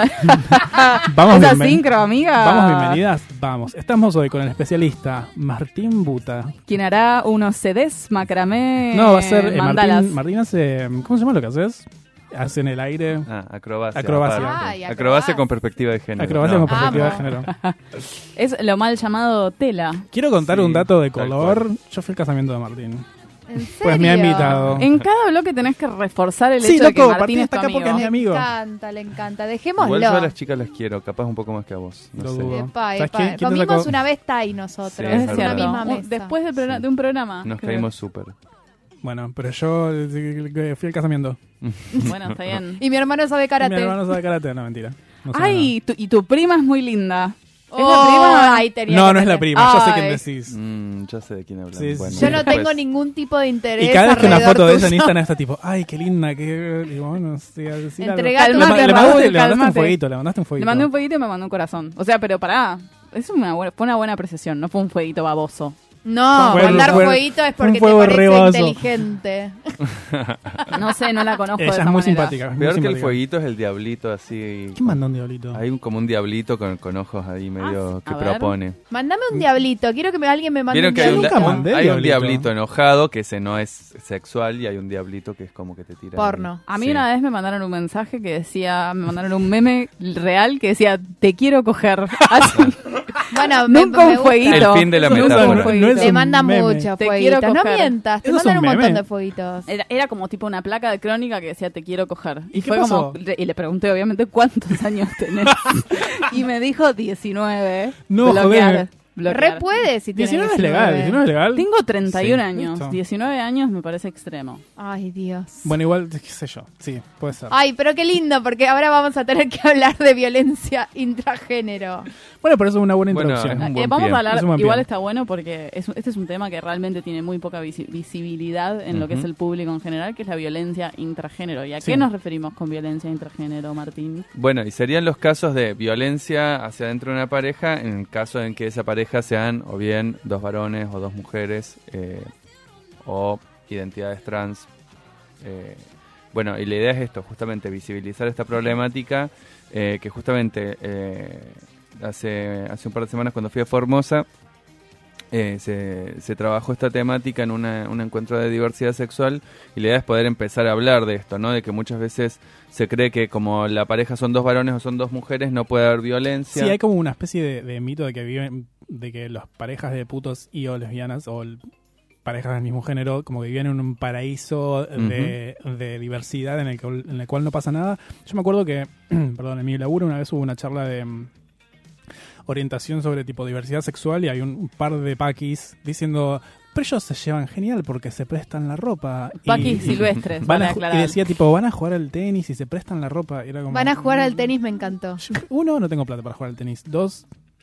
Vamos, ¿Esa sincro, amiga? Vamos, bienvenidas. Vamos. Estamos hoy con el especialista Martín Buta. Quien hará unos CDs, macramé, No, va a ser mandalas. Martín hace... ¿Cómo se llama lo que haces? Hace en el aire... Acrobacia. Acrobacia. Acrobacia con perspectiva de género. Acrobacia con perspectiva de género. Es lo mal llamado tela. Quiero contar un dato de color. Yo fui al casamiento de Martín. ¿En serio? Pues me ha invitado. En cada bloque tenés que reforzar el Sí, hecho de que loco, Martín Martín es tu está acá porque es mi amigo. amigo. Le encanta. Igual Dejémoslo. yo a las chicas las quiero, capaz un poco más que a vos. No Lo sé. dudo. Epa, ¿Sabes epa. quién te Comimos sacó? una vez Thai nosotros. Sí, Es es en cierto. la misma mesa. Después de un programa. Nos creo. caímos súper. Bueno, pero yo fui al casamiento. Bueno, está bien. Y mi hermano sabe karate. Mi hermano sabe karate. No, mentira. No sabe Ay, y tu prima es muy linda. ¿Es Oh, la prima? ahí tenía nada. No, que no es la meter. prima. Yo sé quién Ay. decís. Ya sé de quién hablan. Sí, sí. Bueno, Yo no después. tengo ningún tipo de interés. Y cada vez que una alrededor foto de ella en tuyo. Instagram está tipo, ay, qué linda, qué... Digo, bueno, sí, a decir algo. Entregate, Le Calmate, mandaste Raúl, un calmate. fueguito, le mandaste un fueguito. Le mandé un fueguito y me mandó un corazón. O sea, pero pará. Es fue una buena apreciación, no fue un fueguito baboso. No, Fue- mandar fue- fueguito es un porque te fuego re parece baboso. inteligente. No sé, no la conozco de Ella esa es muy manera. simpática. es muy Peor que el simpática. fueguito es el diablito así. ¿Quién mandó un diablito? Hay como un diablito con ojos ahí medio a que ver. propone. Mándame un diablito. Quiero que alguien me mande Vieron un que hay un, diablito. nunca mandé hay un diablito. diablito enojado que ese no es sexual y hay un diablito que es como que te tira. Porno. A mí Sí. una vez me mandaron un mensaje que decía, me mandaron un meme real que decía, te quiero coger. Así, Bueno, nunca un gusta. fueguito. El fin de la Nunca un metáfora. fueguito. No es Le un mandan meme. muchos Te fueguitos. quiero No coger. mientas, te Eso es mandan un un montón meme. de fueguitos. Era como tipo una placa de crónica que decía te quiero coger. ¿Y qué fue pasó? como y le pregunté obviamente cuántos años tenés. Y me dijo 19. No, bloquear. Re puede si tiene 19 es legal, 19 es legal. Tengo 31 Sí. años. Listo. 19 años me parece extremo. Ay, Dios. Bueno, igual, qué sé yo. Sí, puede ser. Ay, pero qué lindo, porque ahora vamos a tener que hablar de violencia intragénero. Bueno, pero eso es una buena Bueno, introducción. es un buen Vamos pie. a hablar, Es un buen igual pie. está bueno porque este es un tema que realmente tiene muy poca visibilidad en lo que es el público en general, que es la violencia intragénero. ¿Y a Sí. qué nos referimos con violencia intragénero, Martín? Bueno, y serían los casos de violencia hacia adentro de una pareja, en el caso en que esa pareja sean o bien dos varones o dos mujeres o identidades trans. Bueno, y la idea es esto, justamente visibilizar esta problemática que justamente hace un par de semanas cuando fui a Formosa se trabajó esta temática en un encuentro de diversidad sexual y la idea es poder empezar a hablar de esto, ¿no? De que muchas veces se cree que como la pareja son dos varones o son dos mujeres no puede haber violencia. Sí, hay como una especie de mito de que viven, de que las parejas de putos y o lesbianas o parejas del mismo género como que viven en un paraíso de diversidad en el cual no pasa nada. Yo me acuerdo que, perdón, en mi laburo una vez hubo una charla de orientación sobre tipo diversidad sexual y hay un par de paquis diciendo, pero ellos se llevan genial porque se prestan la ropa. Paquis silvestres, Van vale a aclarar. y decía tipo, van a jugar al tenis y se prestan la ropa. Y era como, Van a jugar al tenis, me encantó. Uno, no tengo plata para jugar al tenis. Dos,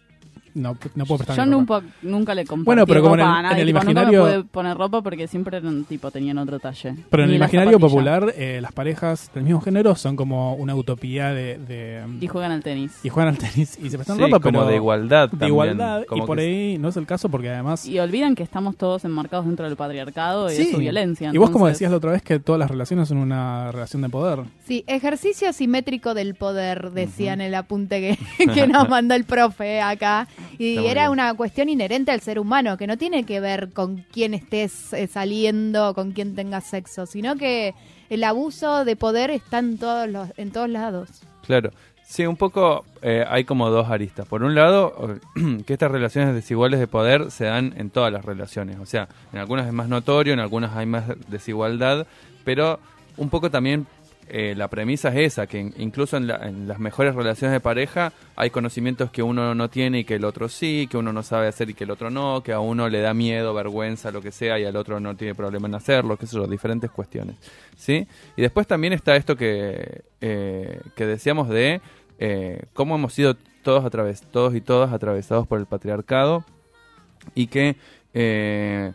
no puedo prestar Yo mi ropa. nunca le compartí Bueno, pero como ropa en el- a nadie. en el tipo, imaginario- nunca me pude poner ropa porque siempre tenían otro talle. Pero en Ni el la imaginario zapatilla. popular, las parejas del mismo género son como una utopía de Y juegan al tenis. y juegan al tenis y se prestan Sí, ropa, como pero de igualdad de también, igualdad, como y por que- ahí no es el caso porque además... Y olvidan que estamos todos enmarcados dentro del patriarcado y de Sí. su violencia. Y vos como entonces- decías la otra vez que todas las relaciones son una relación de poder. Sí, ejercicio asimétrico del poder, decía en el apunte que nos mandó el profe acá. Y Está muy era bien. una cuestión inherente al ser humano, que no tiene que ver con quién estés saliendo, con quién tengas sexo, sino que el abuso de poder está en todos lados. Claro. Sí, un poco hay como dos aristas. Por un lado, que estas relaciones desiguales de poder se dan en todas las relaciones. O sea, en algunas es más notorio, en algunas hay más desigualdad, pero un poco también la premisa es esa, que incluso en las mejores relaciones de pareja hay conocimientos que uno no tiene y que el otro sí, que uno no sabe hacer y que el otro no, que a uno le da miedo, vergüenza, lo que sea, y al otro no tiene problema en hacerlo, qué sé yo, diferentes cuestiones, ¿sí? Y después también está esto que decíamos de cómo hemos sido todos y todas atravesados por el patriarcado y que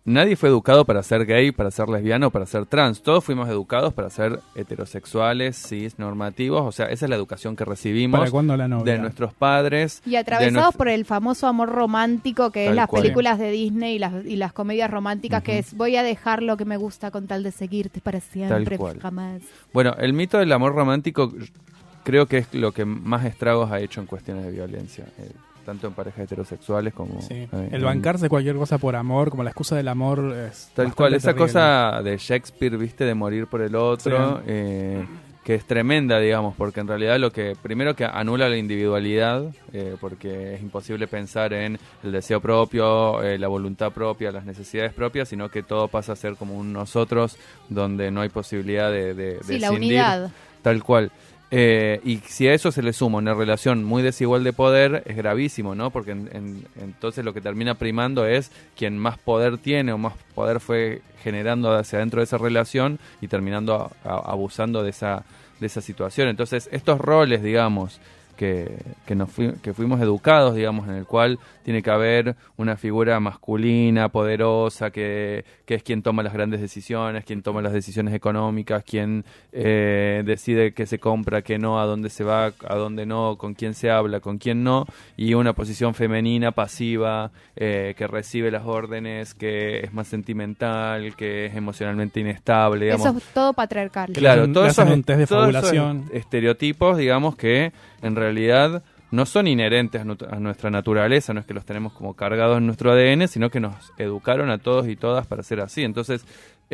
nadie fue educado para ser gay, para ser lesbiano, para ser trans. Todos fuimos educados para ser heterosexuales, cis, normativos. O sea, esa es la educación que recibimos. ¿Para cuándo la novia? De nuestros padres. Y atravesados por el famoso amor romántico que es Tal las cual. películas de Disney y las comedias románticas, que es voy a dejar lo que me gusta con tal de seguirte para siempre, Tal cual. jamás. Bueno, el mito del amor romántico creo que es lo que más estragos ha hecho en cuestiones de violencia. Tanto en parejas heterosexuales como... Sí. El bancarse cualquier cosa por amor, como la excusa del amor es Tal cual, esa terrible. cosa de Shakespeare, viste, de morir por el otro, Sí. Que es tremenda, digamos, porque en realidad lo que primero que anula la individualidad, porque es imposible pensar en el deseo propio, la voluntad propia, las necesidades propias, sino que todo pasa a ser como un nosotros, donde no hay posibilidad de Sí, la escindir, unidad. tal cual. Y si a eso se le suma una relación muy desigual de poder, es gravísimo, ¿no? Porque entonces lo que termina primando es quien más poder tiene o más poder fue generando hacia adentro de esa relación y terminando abusando de esa situación. Entonces, estos roles, digamos, que fuimos educados, digamos, en el cual tiene que haber una figura masculina, poderosa, que es quien toma las grandes decisiones, quien toma las decisiones económicas, quien decide qué se compra, qué no, a dónde se va, a dónde no, con quién se habla, con quién no, y una posición femenina, pasiva, que recibe las órdenes, que es más sentimental, que es emocionalmente inestable, digamos. Eso es todo patriarcal. Claro, Le todos hacen esos, un test de todos esos fabulación. estereotipos, digamos, que en realidad no son inherentes a nuestra naturaleza, no es que los tenemos como cargados en nuestro ADN, sino que nos educaron a todos y todas para ser así. Entonces,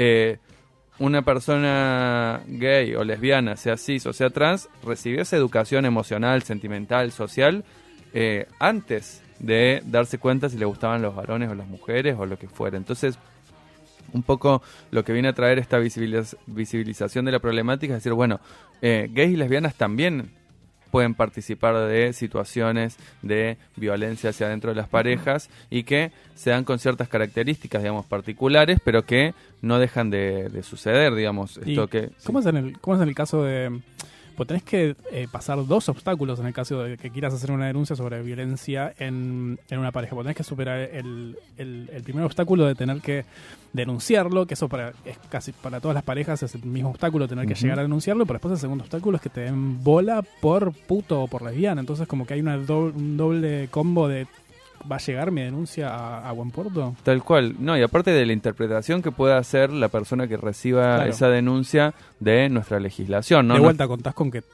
una persona gay o lesbiana, sea cis o sea trans, recibió esa educación emocional, sentimental, social, antes de darse cuenta si le gustaban los varones o las mujeres o lo que fuera. Entonces, un poco lo que viene a traer esta visibilización de la problemática es decir, bueno, gays y lesbianas también pueden participar de situaciones de violencia hacia adentro de las parejas y que se dan con ciertas características, digamos, particulares, pero que no dejan de suceder, digamos. Esto que, ¿Cómo es en el caso de...? Pues tenés que pasar dos obstáculos en el caso de que quieras hacer una denuncia sobre violencia en una pareja. Pues tenés que superar el primer obstáculo de tener que denunciarlo, que eso es casi para todas las parejas es el mismo obstáculo, tener que llegar a denunciarlo, pero después el segundo obstáculo es que te den bola por puto o por lesbiana. Entonces como que hay un doble combo de... ¿Va a llegar mi denuncia a buen puerto? Tal cual. No, y aparte de la interpretación que pueda hacer la persona que reciba esa denuncia de nuestra legislación, ¿no? De vuelta contás con que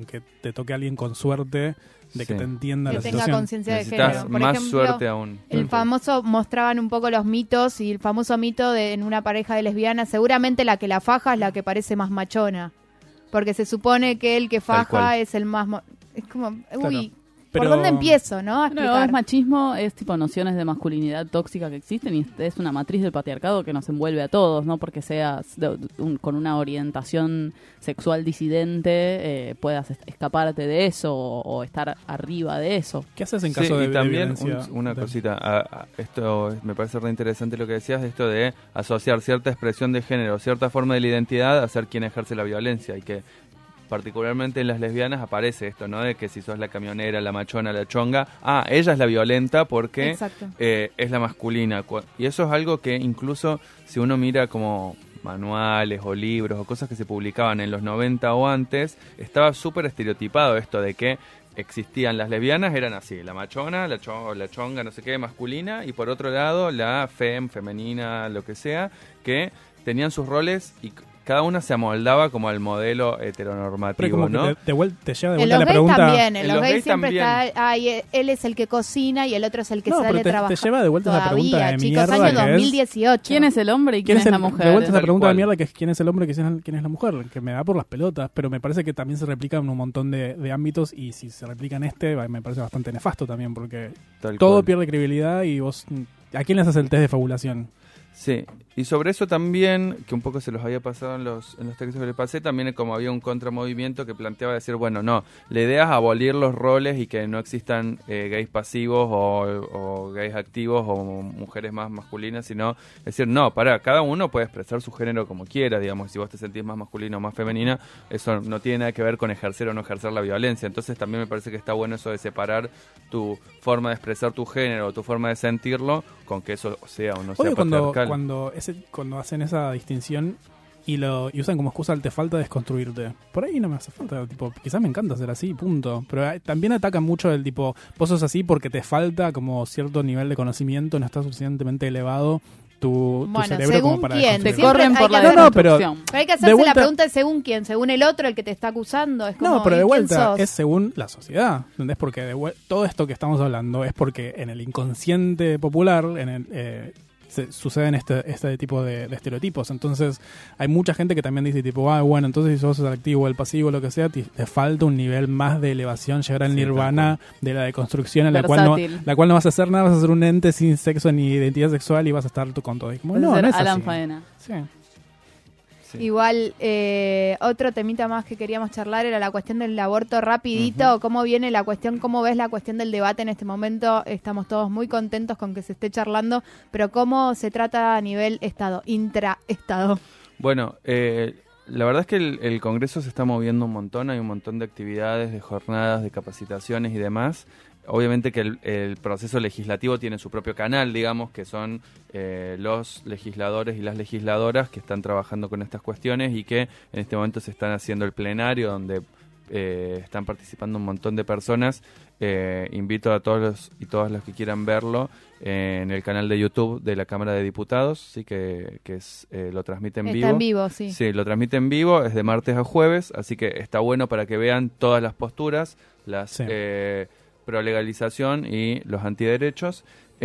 te toque a alguien con suerte de que Sí. te entienda Que la tenga situación. conciencia de Necesitas género. Por más ejemplo, suerte aún. El famoso, mostraban un poco los mitos y el famoso mito de en una pareja de lesbianas, seguramente la que la faja es la que parece más machona. Porque se supone que el que faja cual. es el más... Es como, uy, Pero- ¿por dónde empiezo, no? A No, explicar. es machismo, es tipo nociones de masculinidad tóxica que existen y es una matriz del patriarcado que nos envuelve a todos, no porque seas con una orientación sexual disidente puedas escaparte de eso o estar arriba de eso. ¿Qué haces en Sí, caso de y también violencia? una cosita, esto me parece re interesante lo que decías, esto de asociar cierta expresión de género, cierta forma de la identidad a ser quien ejerce la violencia y que particularmente en las lesbianas aparece esto, ¿no? De que si sos la camionera, la machona, la chonga, ella es la violenta porque Exacto. es la masculina. Y eso es algo que incluso si uno mira como manuales o libros o cosas que se publicaban en los 90 o antes, estaba súper estereotipado esto de que existían las lesbianas, eran así, la machona, la chonga, no sé qué, masculina, y por otro lado la femenina, lo que sea, que tenían sus roles y cada una se amoldaba como al modelo Pero heteronormativo, como ¿no? que te lleva de En vuelta los la gays pregunta... también, en En los los gays gays siempre también. está, él es el que cocina y el otro es el que No, sale pero te trabajar. lleva de vuelta esa pregunta Todavía, de chicos, mierda año que es- 2018. ¿Quién es el hombre y quién es la mujer? De vuelta esa Tal pregunta de cual. mierda que es quién es el hombre y quién es la mujer, que me da por las pelotas, pero me parece que también se replica en un montón de ámbitos y si se replica en me parece bastante nefasto también porque Tal todo cual. pierde credibilidad y vos... ¿A quién le haces el test de fabulación? Sí, y sobre eso también, que un poco se los había pasado en los textos que les pasé, también como había un contramovimiento que planteaba decir, bueno, no, la idea es abolir los roles y que no existan gays pasivos o gays activos o mujeres más masculinas, sino decir, no, cada uno puede expresar su género como quiera, digamos, si vos te sentís más masculino o más femenina, eso no tiene nada que ver con ejercer o no ejercer la violencia, entonces también me parece que está bueno eso de separar tu forma de expresar tu género, tu forma de sentirlo, con que eso sea o no sea Obvio patriarcal. cuando hacen esa distinción y usan como excusa el te falta desconstruirte. Por ahí no me hace falta, tipo, quizás me encanta ser así, punto. Pero también atacan mucho el tipo, vos sos así porque te falta como cierto nivel de conocimiento, no está suficientemente elevado tu cerebro según como para quién, Te desconstruirte. corren por la No, pero deconstrucción. Pero hay que hacerse de vuelta- la pregunta de según quién, según el otro, el que te está acusando. Es como, No, pero de ¿y quién vuelta sos? es según la sociedad, ¿entendés? Porque todo esto que estamos hablando es porque en el inconsciente popular suceden este tipo de estereotipos. Entonces hay mucha gente que también dice tipo, bueno, entonces si sos el activo, el pasivo, lo que sea, te falta un nivel más de elevación, llegar al nirvana de la deconstrucción en la cual no vas a hacer nada, vas a ser un ente sin sexo ni identidad sexual y vas a estar tú con todo. Y como, no es Alan así. Faena. Sí. Sí. Igual, otro temita más que queríamos charlar era la cuestión del aborto rapidito. ¿Cómo viene la cuestión? ¿Cómo ves la cuestión del debate en este momento? Estamos todos muy contentos con que se esté charlando, pero ¿cómo se trata a nivel Estado, intraestado? Bueno, la verdad es que el Congreso se está moviendo un montón, hay un montón de actividades, de jornadas, de capacitaciones y demás. Obviamente que el proceso legislativo tiene su propio canal, digamos, que son los legisladores y las legisladoras que están trabajando con estas cuestiones y que en este momento se están haciendo el plenario donde están participando un montón de personas. Invito a todos y todas los que quieran verlo en el canal de YouTube de la Cámara de Diputados, sí que lo transmite en vivo. Está en vivo, sí. Sí, lo transmite en vivo, es de martes a jueves, así que está bueno para que vean todas las posturas, las pro legalización y los antiderechos.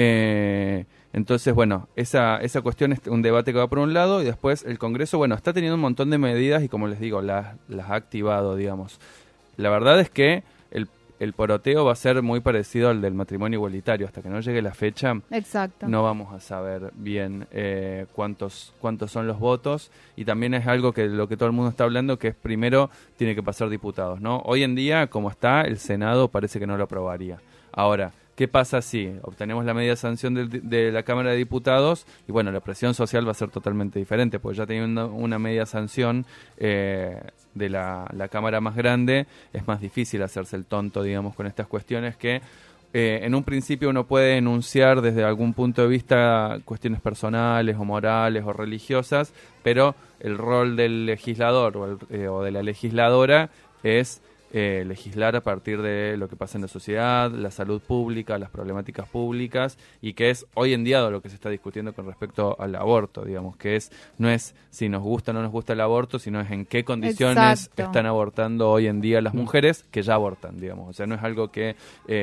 Entonces, bueno, esa cuestión es un debate que va por un lado y después el Congreso, bueno, está teniendo un montón de medidas y como les digo, las ha activado, digamos. La verdad es que el poroteo va a ser muy parecido al del matrimonio igualitario. Hasta que no llegue la fecha, Exacto. no vamos a saber bien cuántos son los votos. Y también es algo que lo que todo el mundo está hablando, que es primero tiene que pasar diputados, ¿no? Hoy en día, como está, el Senado parece que no lo aprobaría. Ahora, ¿qué pasa si obtenemos la media sanción de la Cámara de Diputados? Y bueno, la presión social va a ser totalmente diferente, porque ya teniendo una media sanción de la Cámara más grande, es más difícil hacerse el tonto, digamos, con estas cuestiones que en un principio uno puede enunciar desde algún punto de vista cuestiones personales o morales o religiosas, pero el rol del legislador o de la legisladora es legislar a partir de lo que pasa en la sociedad, la salud pública, las problemáticas públicas, y que es hoy en día lo que se está discutiendo con respecto al aborto, digamos, que no es si nos gusta o no nos gusta el aborto, sino es en qué condiciones Exacto. están abortando hoy en día las mujeres que ya abortan, digamos. O sea, no es algo que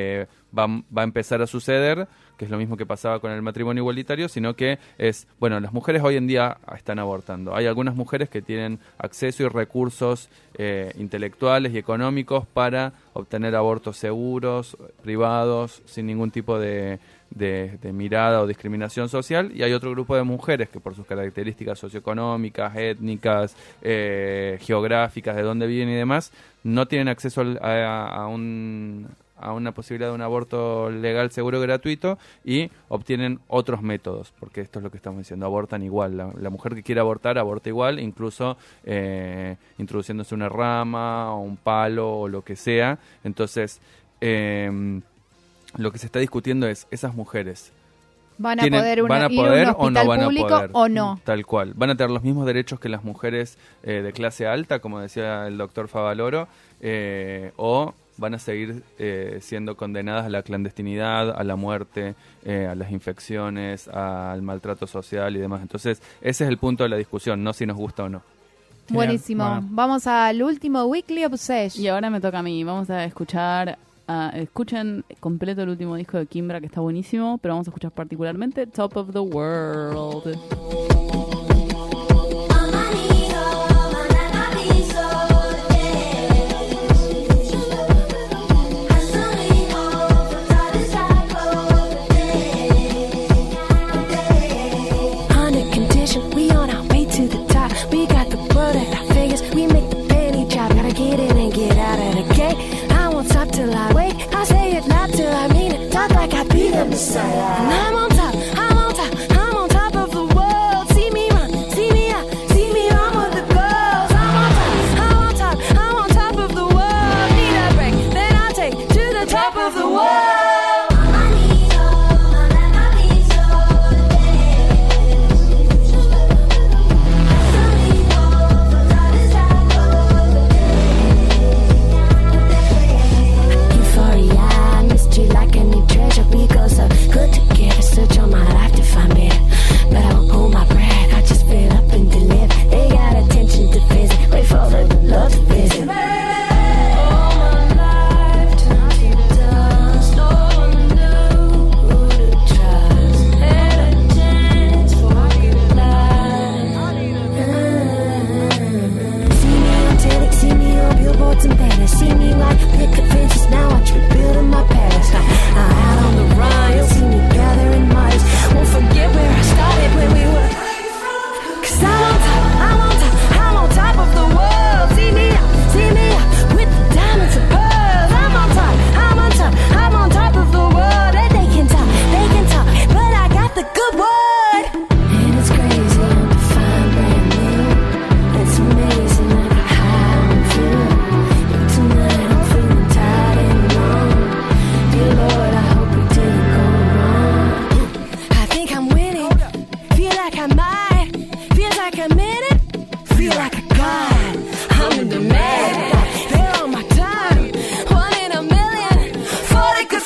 va a empezar a suceder, que es lo mismo que pasaba con el matrimonio igualitario, sino que es, bueno, las mujeres hoy en día están abortando. Hay algunas mujeres que tienen acceso y recursos intelectuales y económicos para obtener abortos seguros, privados, sin ningún tipo de mirada o discriminación social, y hay otro grupo de mujeres que por sus características socioeconómicas, étnicas, geográficas, de dónde viven y demás, no tienen acceso a una posibilidad de un aborto legal, seguro, gratuito, y obtienen otros métodos, porque esto es lo que estamos diciendo, abortan igual. La mujer que quiere abortar, aborta igual, incluso introduciéndose una rama o un palo o lo que sea. Entonces, lo que se está discutiendo es, esas mujeres ¿Van a poder, ir a un hospital o no van público a poder? o no? Tal cual. ¿Van a tener los mismos derechos que las mujeres de clase alta, como decía el doctor Favaloro, o van a seguir siendo condenadas a la clandestinidad, a la muerte, a las infecciones, al maltrato social y demás? Entonces, ese es el punto de la discusión, no si nos gusta o no. Buenísimo. Bueno. Vamos al último Weekly Obsession. Y ahora me toca a mí. Vamos a escuchar... escuchen completo el último disco de Kimbra, que está buenísimo, pero vamos a escuchar particularmente Top of the World. Under condition, we on our way to the top. We got the world at our fingers. We make the penny drop. Gotta get in and get out of the gate. I won't stop till I wake. I say it loud till I mean it. Talk like I be the Messiah. And I'm on top, I'm on top, I'm on top of the world. See me run, see me out, see me run with the girls. I'm on top, I'm on top, I'm on top of the world. Need a break, then I'll take to the top of the world.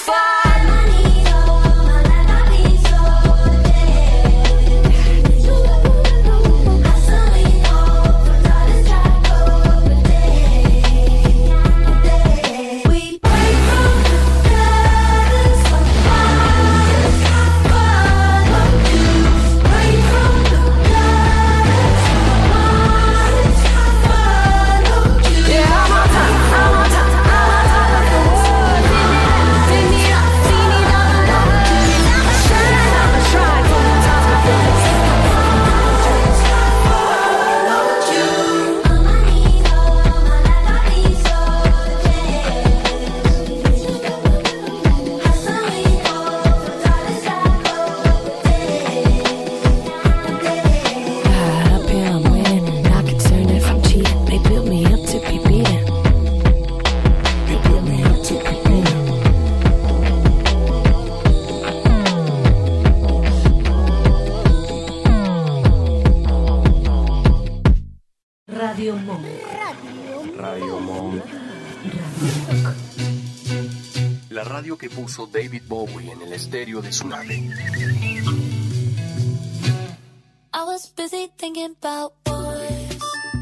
Radio Monk. Radio Monk. La radio que puso David Bowie en el estéreo de su nave. I was busy thinking about boys.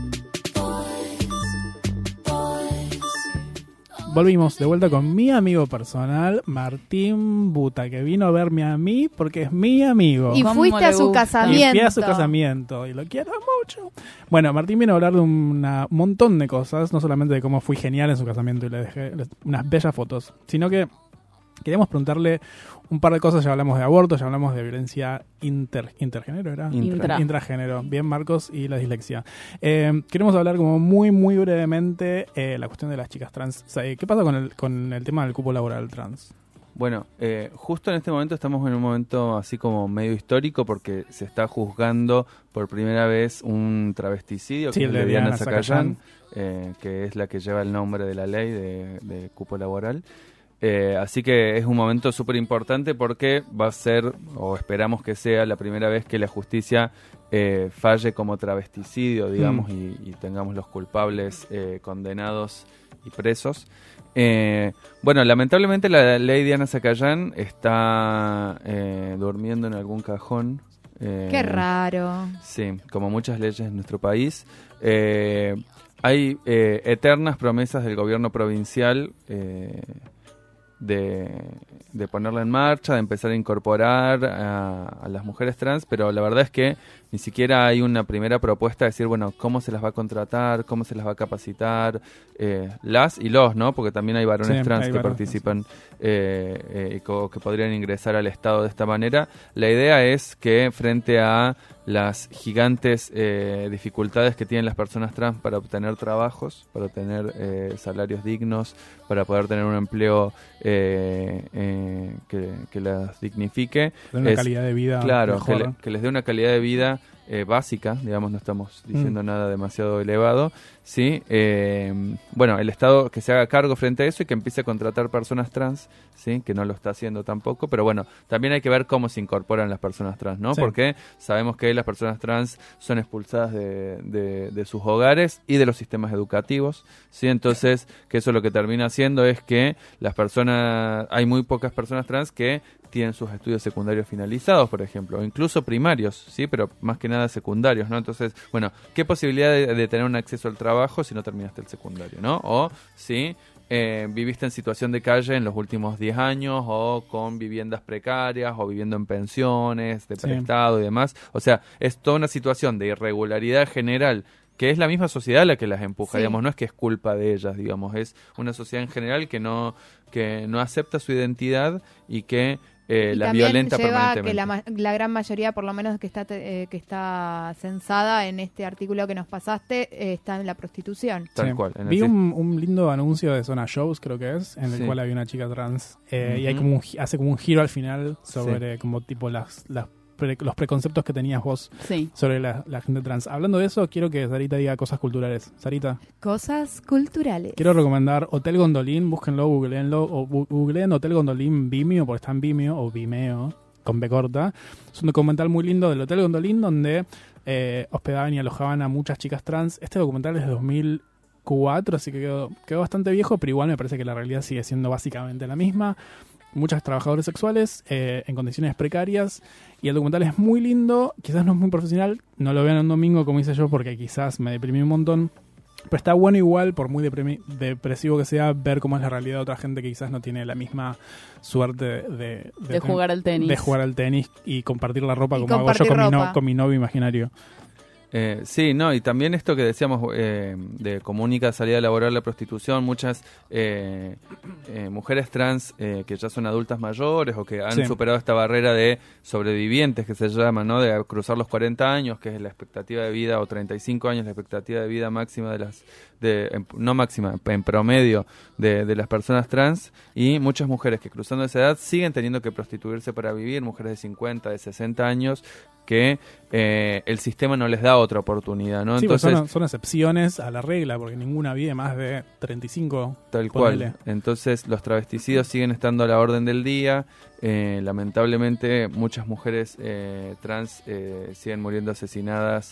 Volvimos de vuelta con mi amigo personal, Martín Buta, que vino a verme a mí porque es mi amigo. Y fuiste a su casamiento. Y fui a su casamiento y lo quiero mucho. Bueno, Martín vino a hablar de un montón de cosas, no solamente de cómo fui genial en su casamiento y le dejé unas bellas fotos, sino que queríamos preguntarle un par de cosas. Ya hablamos de aborto, ya hablamos de violencia intergénero, ¿era? Intragénero. Bien, Marcos, y la dislexia. Queremos hablar como muy, muy brevemente la cuestión de las chicas trans. O sea, ¿qué pasa con el tema del cupo laboral trans? Bueno, justo en este momento estamos en un momento así como medio histórico porque se está juzgando por primera vez un travesticidio, sí, que es el de Diana Zacayán, que es la que lleva el nombre de la ley de cupo laboral. Así que es un momento súper importante porque va a ser, o esperamos que sea, la primera vez que la justicia falle como travesticidio, digamos, y tengamos los culpables condenados y presos. Bueno, lamentablemente la ley Diana Zacayán está durmiendo en algún cajón. Qué raro. Sí, como muchas leyes en nuestro país. Hay eternas promesas del gobierno provincial de ponerla en marcha, de empezar a incorporar a las mujeres trans, pero la verdad es que ni siquiera hay una primera propuesta de decir, bueno, cómo se las va a contratar, cómo se las va a capacitar, las y los, ¿no? Porque también hay varones trans que participan y que podrían ingresar al Estado de esta manera. La idea es que frente a las gigantes dificultades que tienen las personas trans para obtener trabajos, para obtener salarios dignos, para poder tener un empleo que las dignifique. Una calidad de vida. Claro, que les dé una calidad de vida básica, digamos, no estamos diciendo nada demasiado elevado, ¿sí? Bueno, el Estado que se haga cargo frente a eso y que empiece a contratar personas trans, ¿sí? Que no lo está haciendo tampoco, pero bueno, también hay que ver cómo se incorporan las personas trans, ¿no? Sí. Porque sabemos que las personas trans son expulsadas de sus hogares y de los sistemas educativos, ¿sí? Entonces, que eso lo que termina haciendo es que hay muy pocas personas trans que tienen sus estudios secundarios finalizados, por ejemplo, o incluso primarios, sí, pero más que nada secundarios, ¿no? Entonces, bueno, ¿qué posibilidad de tener un acceso al trabajo si no terminaste el secundario, ¿no? O si viviste en situación de calle en los últimos 10 años o con viviendas precarias o viviendo en pensiones de prestado y demás. O sea, es toda una situación de irregularidad general que es la misma sociedad la que las empuja, digamos, no es que es culpa de ellas, digamos, es una sociedad en general que no acepta su identidad y que la violenta permanentemente. Que la gran mayoría, por lo menos que está censada en este artículo que nos pasaste, está en la prostitución. Tal cual. Vi un lindo anuncio de Zona Shows, creo que es, en el cual había una chica trans y hay hace como un giro al final sobre como tipo los preconceptos que tenías vos sobre la gente trans. Hablando de eso, quiero que Sarita diga cosas culturales. Sarita. Cosas culturales. Quiero recomendar Hotel Gondolín, búsquenlo, googleenlo, o googleen Hotel Gondolín Vimeo, porque está en Vimeo, o Vimeo, con B corta. Es un documental muy lindo del Hotel Gondolín, donde hospedaban y alojaban a muchas chicas trans. Este documental es de 2004, así que quedó bastante viejo, pero igual me parece que la realidad sigue siendo básicamente la misma. muchos trabajadores sexuales en condiciones precarias, y el documental es muy lindo, quizás no es muy profesional, no lo vean un domingo como hice yo porque quizás me deprimí un montón, pero está bueno igual, por muy depresivo que sea, ver cómo es la realidad de otra gente que quizás no tiene la misma suerte de jugar al tenis. De jugar al tenis y compartir la ropa Y como hago yo compartir con mi novio imaginario. Sí, no, y también esto que decíamos de como única salida laboral la prostitución, muchas mujeres trans que ya son adultas mayores o que han superado esta barrera de sobrevivientes que se llama, ¿no? De cruzar los 40 años, que es la expectativa de vida, o 35 años, la expectativa de vida máxima no máxima, en promedio de las personas trans, y muchas mujeres que cruzando esa edad siguen teniendo que prostituirse para vivir, mujeres de 50, de 60 años, que el sistema no les da otra oportunidad, ¿no? Sí, entonces pues son excepciones a la regla, porque ninguna vive más de 35. Tal ponele. cual. Entonces los travesticidios siguen estando a la orden del día. Lamentablemente muchas mujeres trans siguen muriendo asesinadas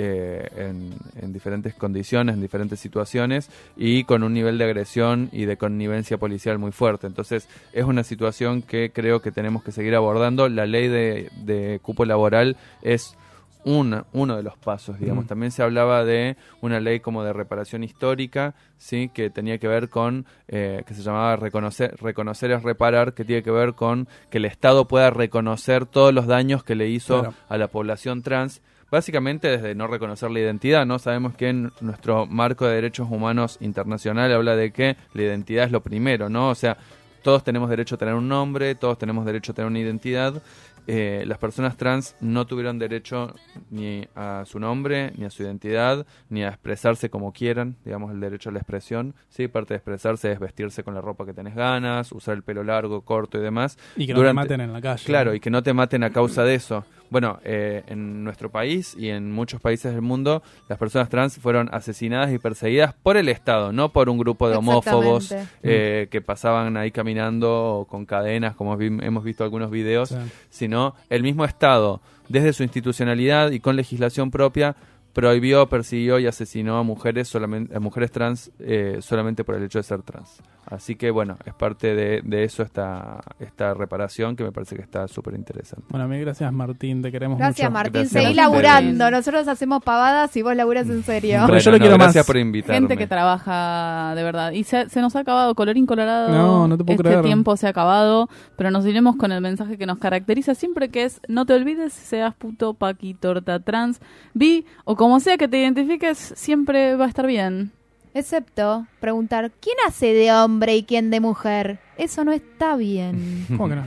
en diferentes condiciones, en diferentes situaciones, y con un nivel de agresión y de connivencia policial muy fuerte. Entonces es una situación que creo que tenemos que seguir abordando. La ley de cupo laboral es uno de los pasos, digamos. También se hablaba de una ley como de reparación histórica, sí, que tenía que ver con que se llamaba reconocer es reparar, que tiene que ver con que el Estado pueda reconocer todos los daños que le hizo a la población trans. Básicamente desde no reconocer la identidad, ¿no? Sabemos que en nuestro marco de derechos humanos internacional habla de que la identidad es lo primero, ¿no? O sea, todos tenemos derecho a tener un nombre, todos tenemos derecho a tener una identidad. Las personas trans no tuvieron derecho ni a su nombre, ni a su identidad, ni a expresarse como quieran, digamos, el derecho a la expresión. Sí, parte de expresarse es vestirse con la ropa que tenés ganas, usar el pelo largo, corto y demás. Y que no te maten en la calle. Claro, y que no te maten a causa de eso. Bueno, en nuestro país y en muchos países del mundo, las personas trans fueron asesinadas y perseguidas por el Estado, no por un grupo de homófobos que pasaban ahí caminando con cadenas, como hemos visto algunos videos, sino el mismo Estado, desde su institucionalidad y con legislación propia, prohibió, persiguió y asesinó a mujeres trans solamente por el hecho de ser trans. Así que bueno, es parte de eso esta reparación que me parece que está súper interesante. Bueno, gracias Martín, te queremos Gracias mucho. Martín, Gracias, seguí laburando. Nosotros hacemos pavadas y vos laburás en serio. Pero yo lo quiero gracias más. por invitarme. Gente que trabaja de verdad. Y se nos ha acabado, colorín colorado. No te puedo este creer. tiempo se ha acabado, pero nos iremos con el mensaje que nos caracteriza siempre, que es: no te olvides, seas puto, paqui, torta, trans, bi, o como sea que te identifiques, siempre va a estar bien. Excepto preguntar, ¿quién hace de hombre y quién de mujer? Eso no está bien. ¿Cómo que no?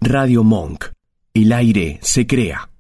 Radio Monk. El aire se crea.